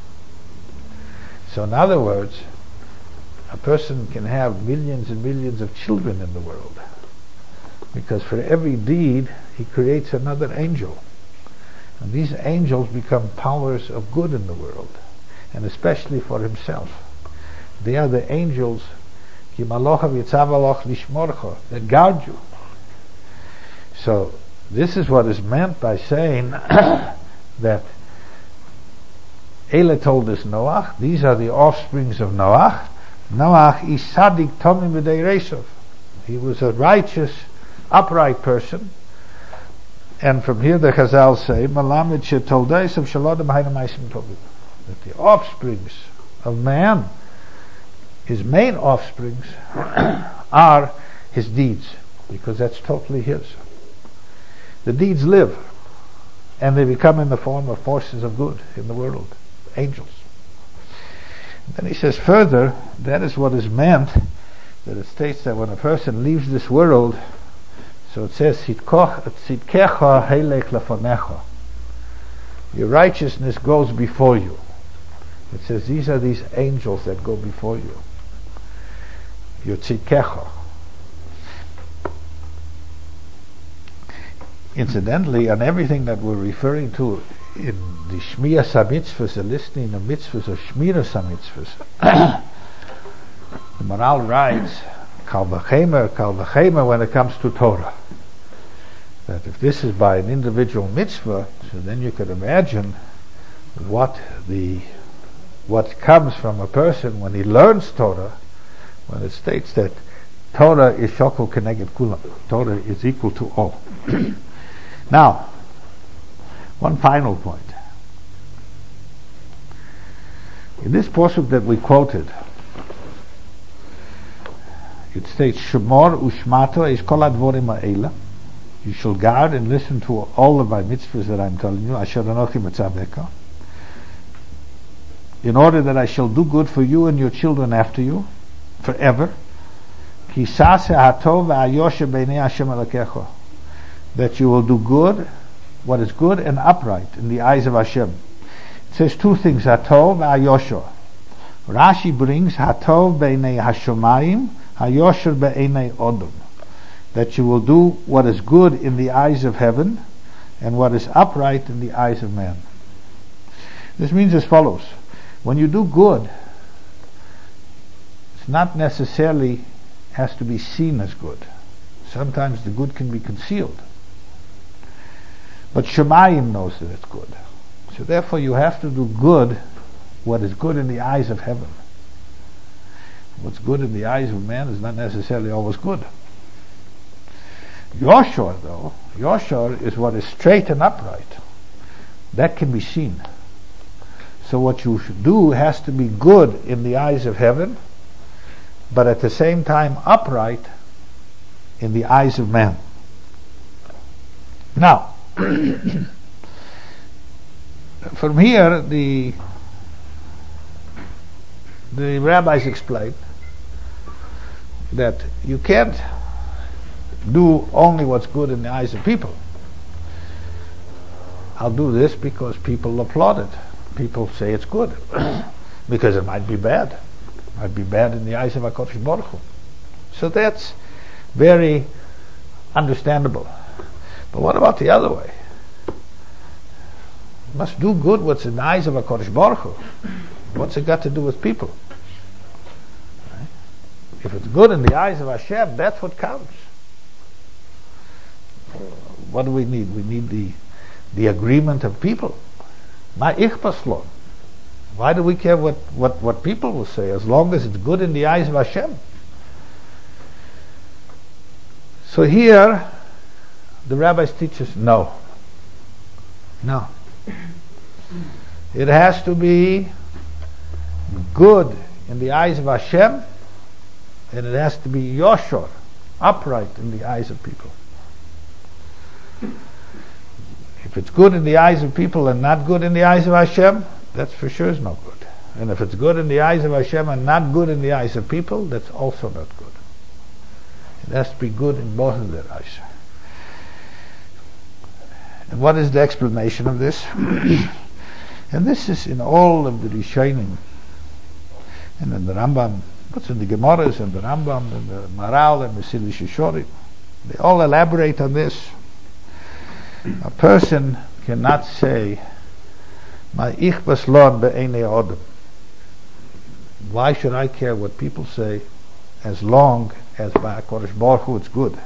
So in other words, a person can have millions and millions of children in the world, because for every deed he creates another angel. And these angels become powers of good in the world, and especially for himself. They are the angels that guard you. So this is what is meant by saying that Ele told us Noach, these are the offsprings of Noach. Noach is Sadik Tomim B'dei Resov. He was a righteous, upright person. And from here the Chazal say, Malamed shetoldeis of Shalodam hainu ma'asim tovim, that the offsprings of man, his main offsprings, are his deeds, because that's totally his. The deeds live, and they become in the form of forces of good in the world, angels. And then he says further, that is what is meant, that it states that when a person leaves this world, so it says, Tzidkecha heilech lefonecha, your righteousness goes before you. It says these are these angels that go before you. Your tzidkecha. Incidentally, on everything that we're referring to in the Shmiyas HaMitzvahs, the listening of mitzvahs, or Shmiras HaMitzvahs, the Maral writes, Kal v'chemer when it comes to Torah. That if this is by an individual mitzvah, so then you could imagine what comes from a person when he learns Torah, when it states that Torah is shokol keneged kulam. Torah is equal to all. Now, one final point. In this pasuk that we quoted, it states, Shemor ushmato is kol advorim ha'ela. You shall guard and listen to all of my mitzvahs that I'm telling you, asher anochi mitzaveka, in order that I shall do good for you and your children after you, forever. Ki saseh hatov v'ayosher b'nei Hashem Elokecha, that you will do good, what is good and upright in the eyes of Hashem. It says two things, hatov v'ayosher. Rashi brings hatov b'nei hashomayim, hayosher b'nei odom, that you will do what is good in the eyes of heaven and what is upright in the eyes of man. This means as follows: when you do good, it's not necessarily has to be seen as good. Sometimes the good can be concealed, but Shemayim knows that it's good. So therefore you have to do good, what is good in the eyes of heaven. What's good in the eyes of man is not necessarily always good. Yoshor, though, Yoshor is what is straight and upright. That can be seen. So what you should do has to be good in the eyes of heaven, but at the same time upright in the eyes of man. Now, from here, the the rabbis explain that you can't do only what's good in the eyes of people. I'll do this because people applaud it. People say it's good. Because it might be bad. It might be bad in the eyes of HaKadosh Baruch Hu. So that's very understandable. But what about the other way? You must do good what's in the eyes of HaKadosh Baruch Hu. What's it got to do with people? Right? If it's good in the eyes of Hashem, that's what counts. What do we need? We need the agreement of people. Ma ichpas lo. Why do we care what people will say, as long as it's good in the eyes of Hashem? So here, the rabbis teach us no. No. It has to be good in the eyes of Hashem, and it has to be yoshor, upright in the eyes of people. If it's good in the eyes of people and not good in the eyes of Hashem, that's for sure is no good. And if it's good in the eyes of Hashem and not good in the eyes of people, that's also not good. It has to be good in both of their eyes. And what is the explanation of this? And this is in all of the Rishonim, and in the Rambam, what's in the Gemaras, and the Rambam, and the Maral, and the Silish Shishori. They all elaborate on this. A person cannot say, "Ma ichbas lon be'enei odom." Why should I care what people say, as long as by HaKadosh Baruch Hu it's good?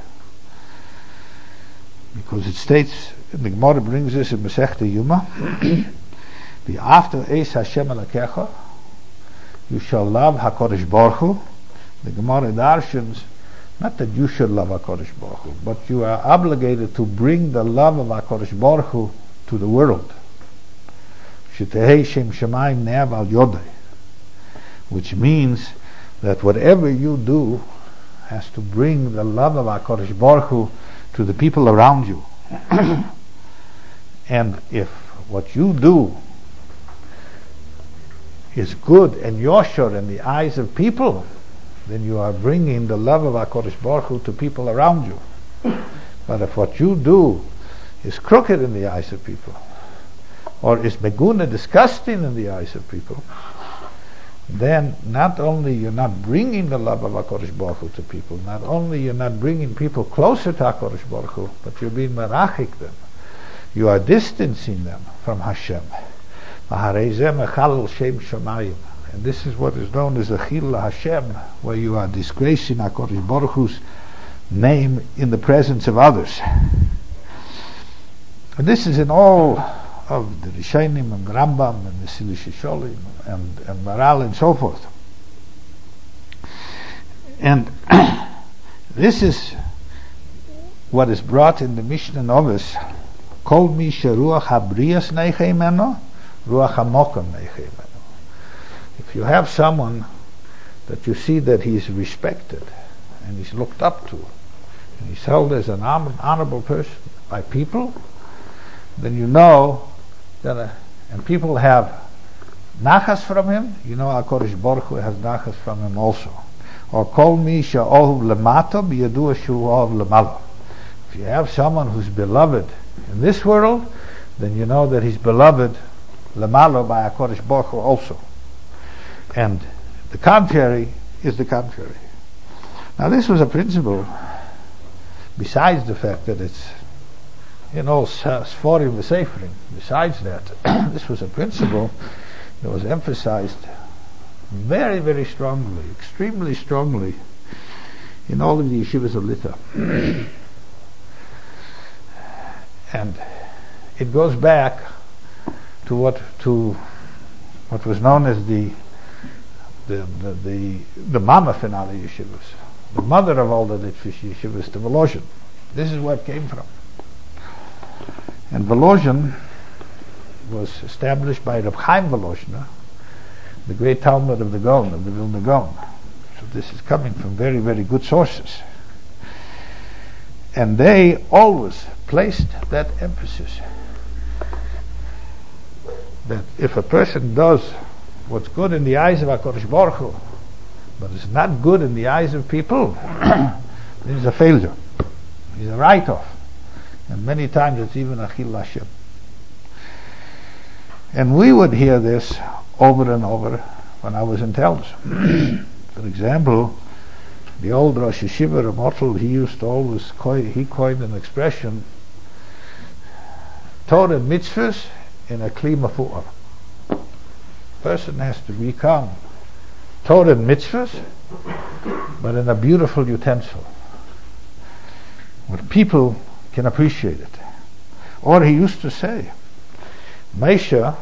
Because it states, and the Gemara brings this in Masechta Yuma, the after Eis Hashem Elakecha, you shall love HaKadosh Baruch Hu. The Gemara darshans, not that you should love HaKadosh Baruch Hu, but you are obligated to bring the love of HaKadosh Baruch Hu to the world. Shetehei Shem Shemayim Ne'av Al Yodai, which means that whatever you do has to bring the love of HaKadosh Baruch Hu to the people around you. And if what you do is good and yoshor in the eyes of people, then you are bringing the love of HaKadosh Baruch Hu to people around you. But if what you do is crooked in the eyes of people, or is meguna, disgusting in the eyes of people, then not only you're not bringing the love of HaKadosh Baruch Hu to people, not only you're not bringing people closer to HaKadosh Baruch Hu, but you're being merachik them. You are distancing them from Hashem. And this is what is known as the Chil Hashem, where you are disgracing HaKadosh Baruch Hu's name in the presence of others. And this is in all of the Rishonim and Rambam and the Silish Sholim and Maral and so forth. And this is what is brought in the Mishnah Novis, Kol mi sheruach habrias neichei meno, ruach hamokom neichei meno. If you have someone that you see that he's respected and he's looked up to, and he's held as an honorable person by people, then you know that, and people have nachas from him, you know HaKadosh Baruch Hu has nachas from him also. Or kol mi she'ohu lemato b'yadua she'ohu lemalo. If you have someone who's beloved in this world, then you know that he's beloved lemalo by HaKadosh Baruch Hu also. And the contrary is the contrary. Now this was a principle, besides the fact that it's in all Sforim v'Seifrim, besides that, this was a principle that was emphasized very, very strongly, extremely strongly, in all of the yeshivas of Lita. And it goes back to what was known as the mama finale yeshivas, the mother of all the Litvish yeshivas, the Volozhin. This is where it came from. And Volozhin was established by Reb Chaim Volozhin, the great Talmud of the Gaon, of the Vilna Gaon. So this is coming from very, very good sources. And they always placed that emphasis that if a person does what's good in the eyes of HaKadosh Baruch Hu, but it's not good in the eyes of people, it's a failure. It's a write-off. And many times it's even a Chil Hashem. And we would hear this over and over when I was in Telz. For example, the old Rosh Yeshiva Ramotl, he used to always coined an expression, Torah and mitzvahs in a kli mafu'ar. Person has to become Torah and mitzvahs, but in a beautiful utensil, where people can appreciate it. Or he used to say, Moshe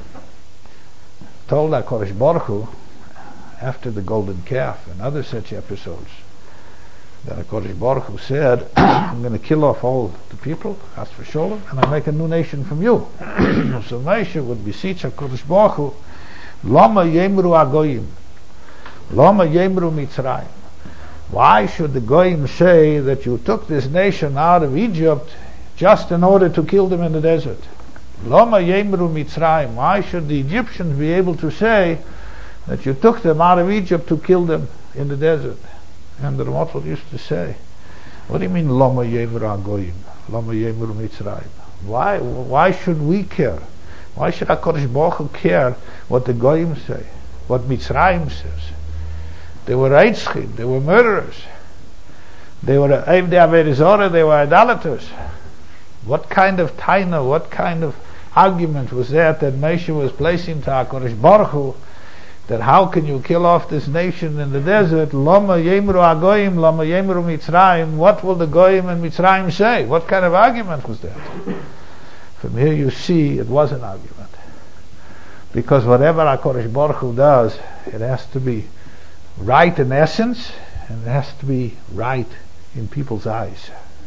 told HaKadosh Baruch Hu, after the golden calf and other such episodes, that HaKadosh Baruch Hu said, I'm going to kill off all the people, Chas v'sholem, and I'll make a new nation from you. So Moshe would beseech HaKadosh Baruch Hu, Lama yemru agoyim, Lama yemru mitzrayim. Why should the goyim say that you took this nation out of Egypt just in order to kill them in the desert? Lama yemru mitzrayim. Why should the Egyptians be able to say that you took them out of Egypt to kill them in the desert? And the Ramotl used to say, what do you mean Lama yemru agoyim, Lama yemru mitzrayim? Why should we care? Why should HaKadosh Baruch Hu care what the goyim say, what Mitzrayim says? They were Eitzchim, they were murderers. They were Evdei Avodah Zarah, they were idolaters. What kind of taina, what kind of argument was that Moshe was placing to HaKadosh Baruch Hu, that how can you kill off this nation in the desert? Lama yemru agoyim, lama yemru Mitzrayim. What will the goyim and Mitzrayim say? What kind of argument was that? From here you see it was an argument. Because whatever HaKadosh Baruch Hu does, it has to be right in essence, and it has to be right in people's eyes.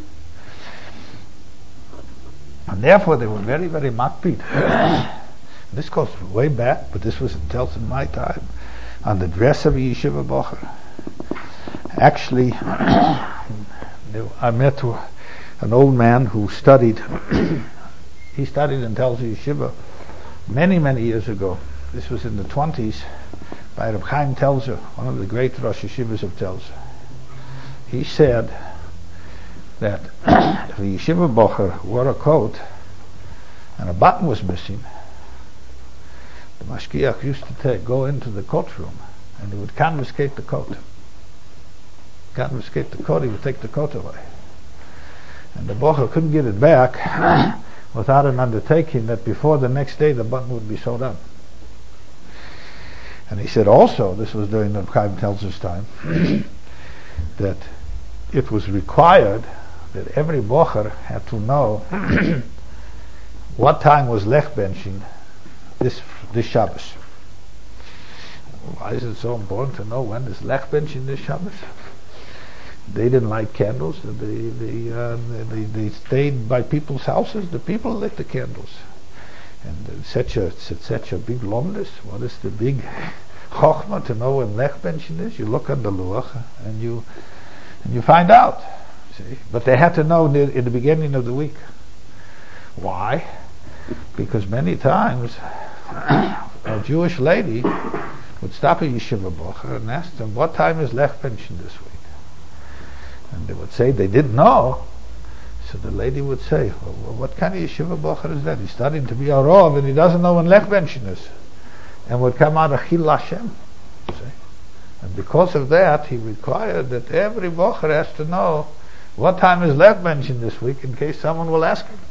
And therefore they were very, very makpid. This goes way back, but this was in my time, on the dress of a yeshiva bocher. Actually, I met an old man who studied, he studied in Telz Yeshiva many, many years ago. This was in the 20s, by Reb Chaim Telzer, one of the great Rosh Yeshivas of Telz. He said that if a yeshiva bocher wore a coat and a button was missing, the mashgiach used to go into the coat room and he would confiscate the coat. Confiscate the coat, he would take the coat away. And the bocher couldn't get it back without an undertaking that before the next day the button would be sewed up. And he said also, this was during the Chaim Telzer's time, that it was required that every bocher had to know what time was lech benching this Shabbos. Why is it so important to know when is lech benching this Shabbos? They didn't light candles. They stayed by people's houses. The people lit the candles. And such a big lomness. What is the big chokhmah to know when lech benching is? You look on the luach and you find out. See, but they had to know in the beginning of the week. Why? Because many times a Jewish lady would stop a yeshiva bocher and ask them, "What time is lech benching this week?" And they would say they didn't know. So the lady would say, well, what kind of yeshiva bocher is that? He's starting to be a rov and he doesn't know when lech benching is. And would come out of Chil Hashem. See? And because of that, he required that every bocher has to know what time is lech benching this week in case someone will ask him.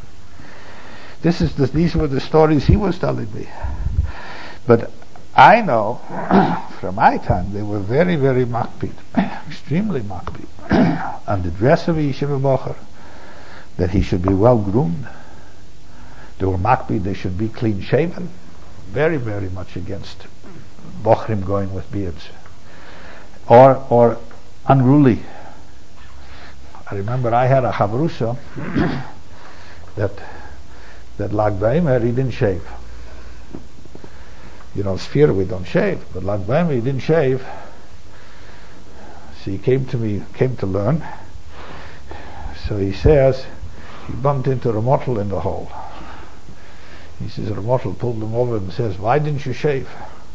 These were the stories he was telling me. But I know from my time they were very, very makpid, extremely makpid, on the dress of a yeshiva bocher, that he should be well groomed. They were makpid, they should be clean shaven. Very, very much against bochrim going with beards, or unruly. I remember I had a chavrusa that Lag Baimer, he didn't shave. You know, Sfira we don't shave, but Lag Baimer he didn't shave. So he came to learn. So he says, he bumped into Ramotl in the hall. He says, Ramotl pulled him over and says, why didn't you shave?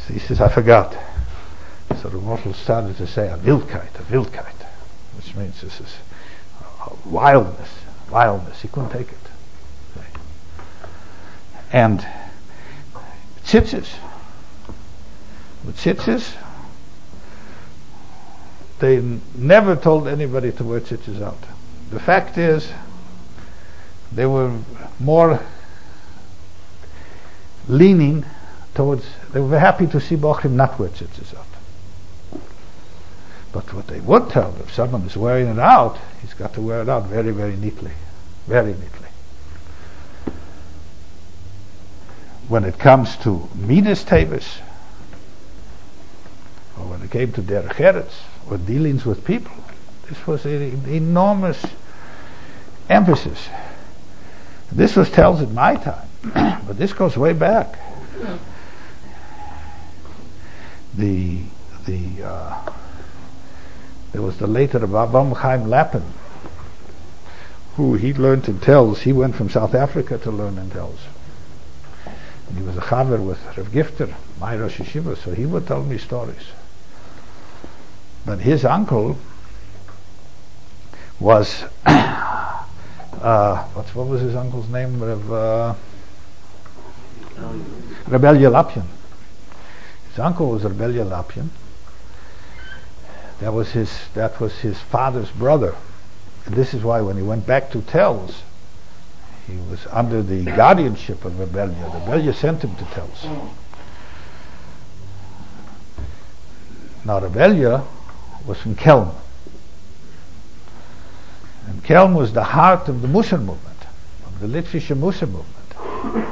So he says, I forgot. So the mortal started to say, a wildkeit, which means this is wildness. He couldn't take it. And tzitzis. With tzitzis, they never told anybody to wear tzitzis out. The fact is, they were more leaning towards, they were happy to see bochrim not wear tzitzis out. But what they would tell, if someone is wearing it out, he's got to wear it out very, very neatly. Very neatly. When it comes to midas tevis, or when it came to derech eretz, or dealings with people, this was an enormous emphasis. This was tells in my time, but this goes way back. There was the later Rabbi Chaim Lappen, who he learned in Telz. He went from South Africa to learn in Telz. And he was a chaver with Rav Gifter, my Rosh Yeshiva, so he would tell me stories. But his uncle was, what was his uncle's name? Rav Elia Lapien. His uncle was Rav Elia Lapien. That was his father's brother. And this is why when he went back to Telz, he was under the guardianship of Rav Elia. Rav Elia sent him to Telz. Now Rav Elia was from Kelm. And Kelm was the heart of the Musar movement, of the Litvische Musar movement.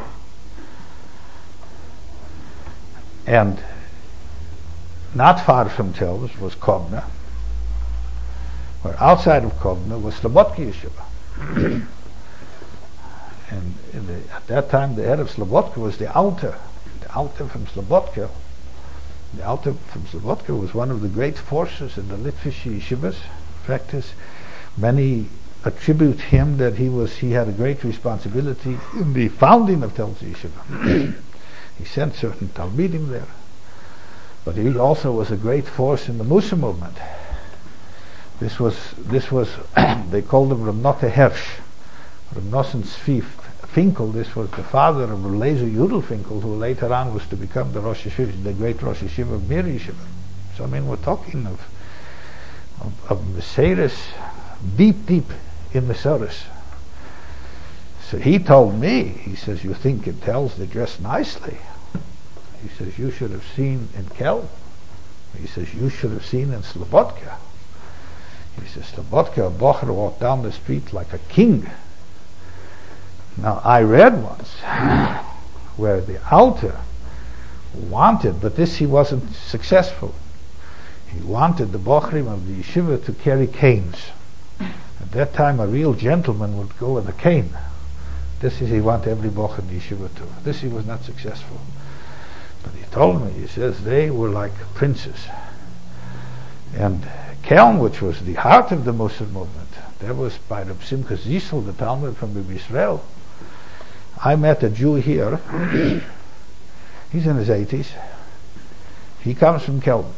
And not far from Telz was Kovna, where outside of Kovna was Slobodka Yeshiva. And at that time the head of Slobodka was the Alter from Slobodka. The Alter from Slobodka was one of the great forces in the Litvische Yeshivas. In fact, many attribute him that he had a great responsibility in the founding of Telz Yeshiva. He sent certain Talmidim there. But he also was a great force in the Musar movement. This was they called him Rav Note Hersh, Rav Nosson Tzvi Finkel. This was the father of Lezer Yudel Finkel, who later on was to become the Rosh Yeshiva, the great Rosh Yeshiva of Mir Yeshiva. So I mean, we're talking of Meseris, deep in Meseris. So he told me, he says, you think in Telz they dress nicely? He says, you should have seen in Kelm. He says, you should have seen in Slobodka. He says, Slobodka, a bocher walked down the street like a king. Now, I read once where the Alter wanted, but this he wasn't successful. He wanted the bochrim of the yeshiva to carry canes. At that time, a real gentleman would go with a cane. This is he wanted every bocher in the yeshiva to. This he was not successful. But he told me, he says, they were like princes. And Kelm, which was the heart of the Musar movement, that was by Reb Simcha Zisel, the Talmud from Reb Yisrael. I met a Jew here. He's in his 80s. He comes from Kelm.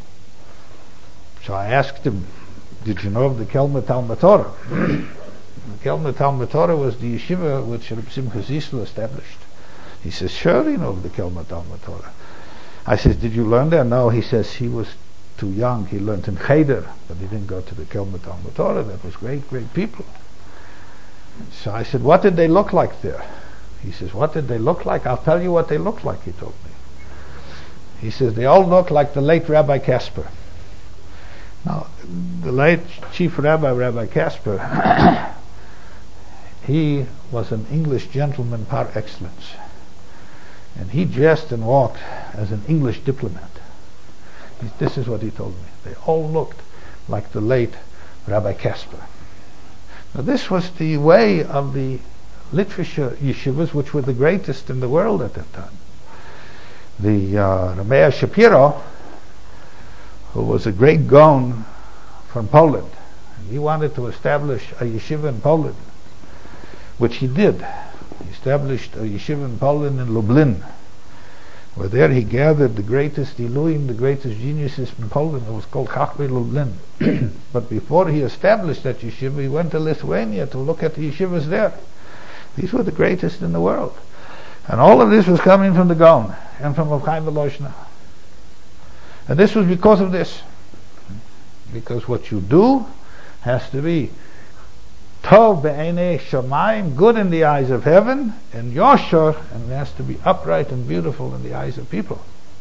So I asked him, did you know of the Kelm Talmud Torah? The Kelm Talmud Torah was the yeshiva which Reb Simcha Zisel established. He says, sure, you know of the Kelm Talmud Torah. I says, did you learn there? No, he says he was too young. He learned in Cheder, but he didn't go to the Kelm Talmud Torah. That was great people. So I said, what did they look like there? He says, what did they look like? I'll tell you what they looked like, he told me. He says, they all look like the late Rabbi Kasper. Now, the late Chief Rabbi, Rabbi Kasper, he was an English gentleman par excellence. And he dressed and walked as an English diplomat. This is what he told me. They all looked like the late Rabbi Kasper. Now this was the way of the Litvische yeshivas, which were the greatest in the world at that time. The Rameir Shapiro, who was a great Gaon from Poland, and he wanted to establish a yeshiva in Poland, which he did. He established a yeshiva in Poland in Lublin. where there he gathered the greatest Iluim, the greatest geniuses from Poland. It was called Chachmei Lublin. But before he established that yeshiva, he went to Lithuania to look at the yeshivas there. These were the greatest in the world. And all of this was coming from the Gaon and from Rav Chaim Volozhiner. And this was because of this. Because what you do has to be Tov be'enei shamayim, good in the eyes of heaven, and Yosher, and it has to be upright and beautiful in the eyes of people.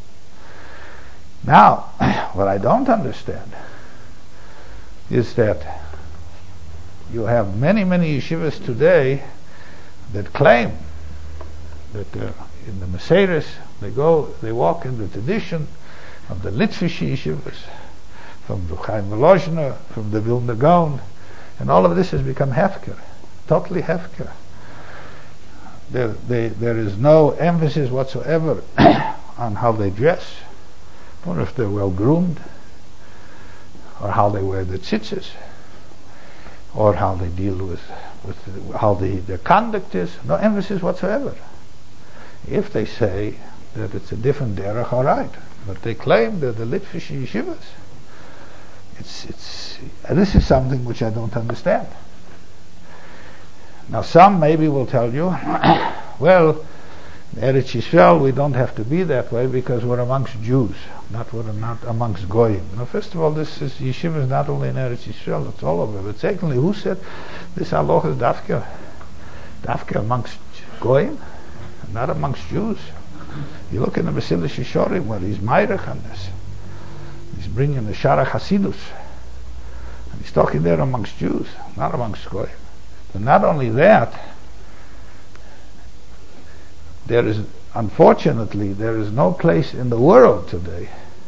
Now, what I don't understand is that you have many yeshivas today that claim that in the Meseris they walk in the tradition of the Litvish yeshivas, from the Chaim Volozhiner, from the Vilna Gaon, and all of this has become hefker, totally hefker. There is no emphasis whatsoever on how they dress, or if they're well groomed, or how they wear the tzitzis, or how they deal with how their conduct is. No emphasis whatsoever. If they say that it's a different derech, all right, but they claim that the Litvish yeshivas, this is something which I don't understand. Now some maybe will tell you, well, in Eretz Yisrael we don't have to be that way because we're amongst Jews, not amongst Goyim. Now first of all, this is yeshiva is not only in Eretz Yisrael, it's all over. But secondly, who said this halacha is dafka amongst Goyim, not amongst Jews? You look in the Mesilas Yesharim where he's meirech on this. He's bringing the Sharach Hasidus. And he's talking there amongst Jews, not amongst Goyim. But not only that, unfortunately, there is no place in the world today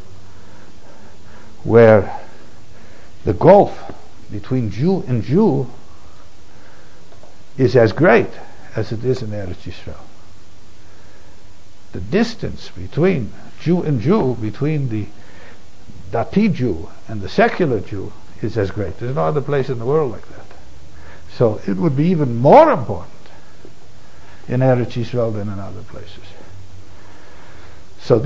where the gulf between Jew and Jew is as great as it is in Eretz Yisrael. The distance between Jew and Jew, between the Dati Jew and the secular Jew, is as great. There's no other place in the world like that. So it would be even more important in Eretz Yisrael than in other places. So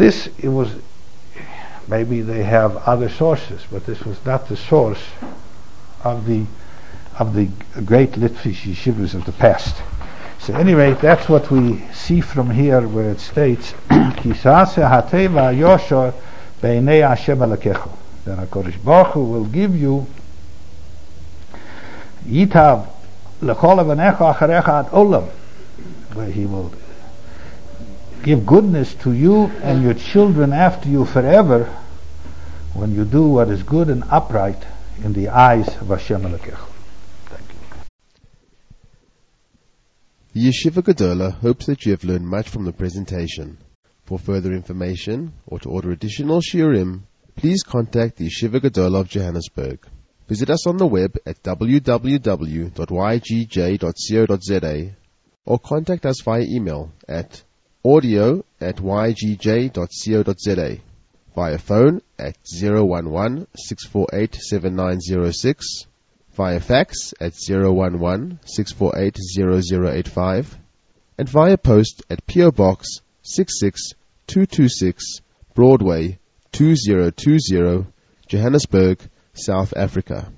maybe they have other sources, but this was not the source of the great Litvish yeshivas of the past. So anyway, that's what we see from here, where it states, Kisase hateva yosher beinei Hashem alakecho. Then HaKadosh Baruch Hu will give you Yitav lechol avanecha acharecha ad olam, where he will give goodness to you and your children after you forever when you do what is good and upright in the eyes of Hashem alakecho. Thank you. The Yeshiva Gedola hopes that you have learned much from the presentation. For further information or to order additional shiurim, please contact the Yeshiva Gedola of Johannesburg. Visit us on the web at www.ygj.co.za or contact us via email at audio@ygj.co.za, via phone at 011-648-7906, via fax at 011-648-0085, and via post at PO Box 66226 Broadway 2020, Johannesburg, South Africa.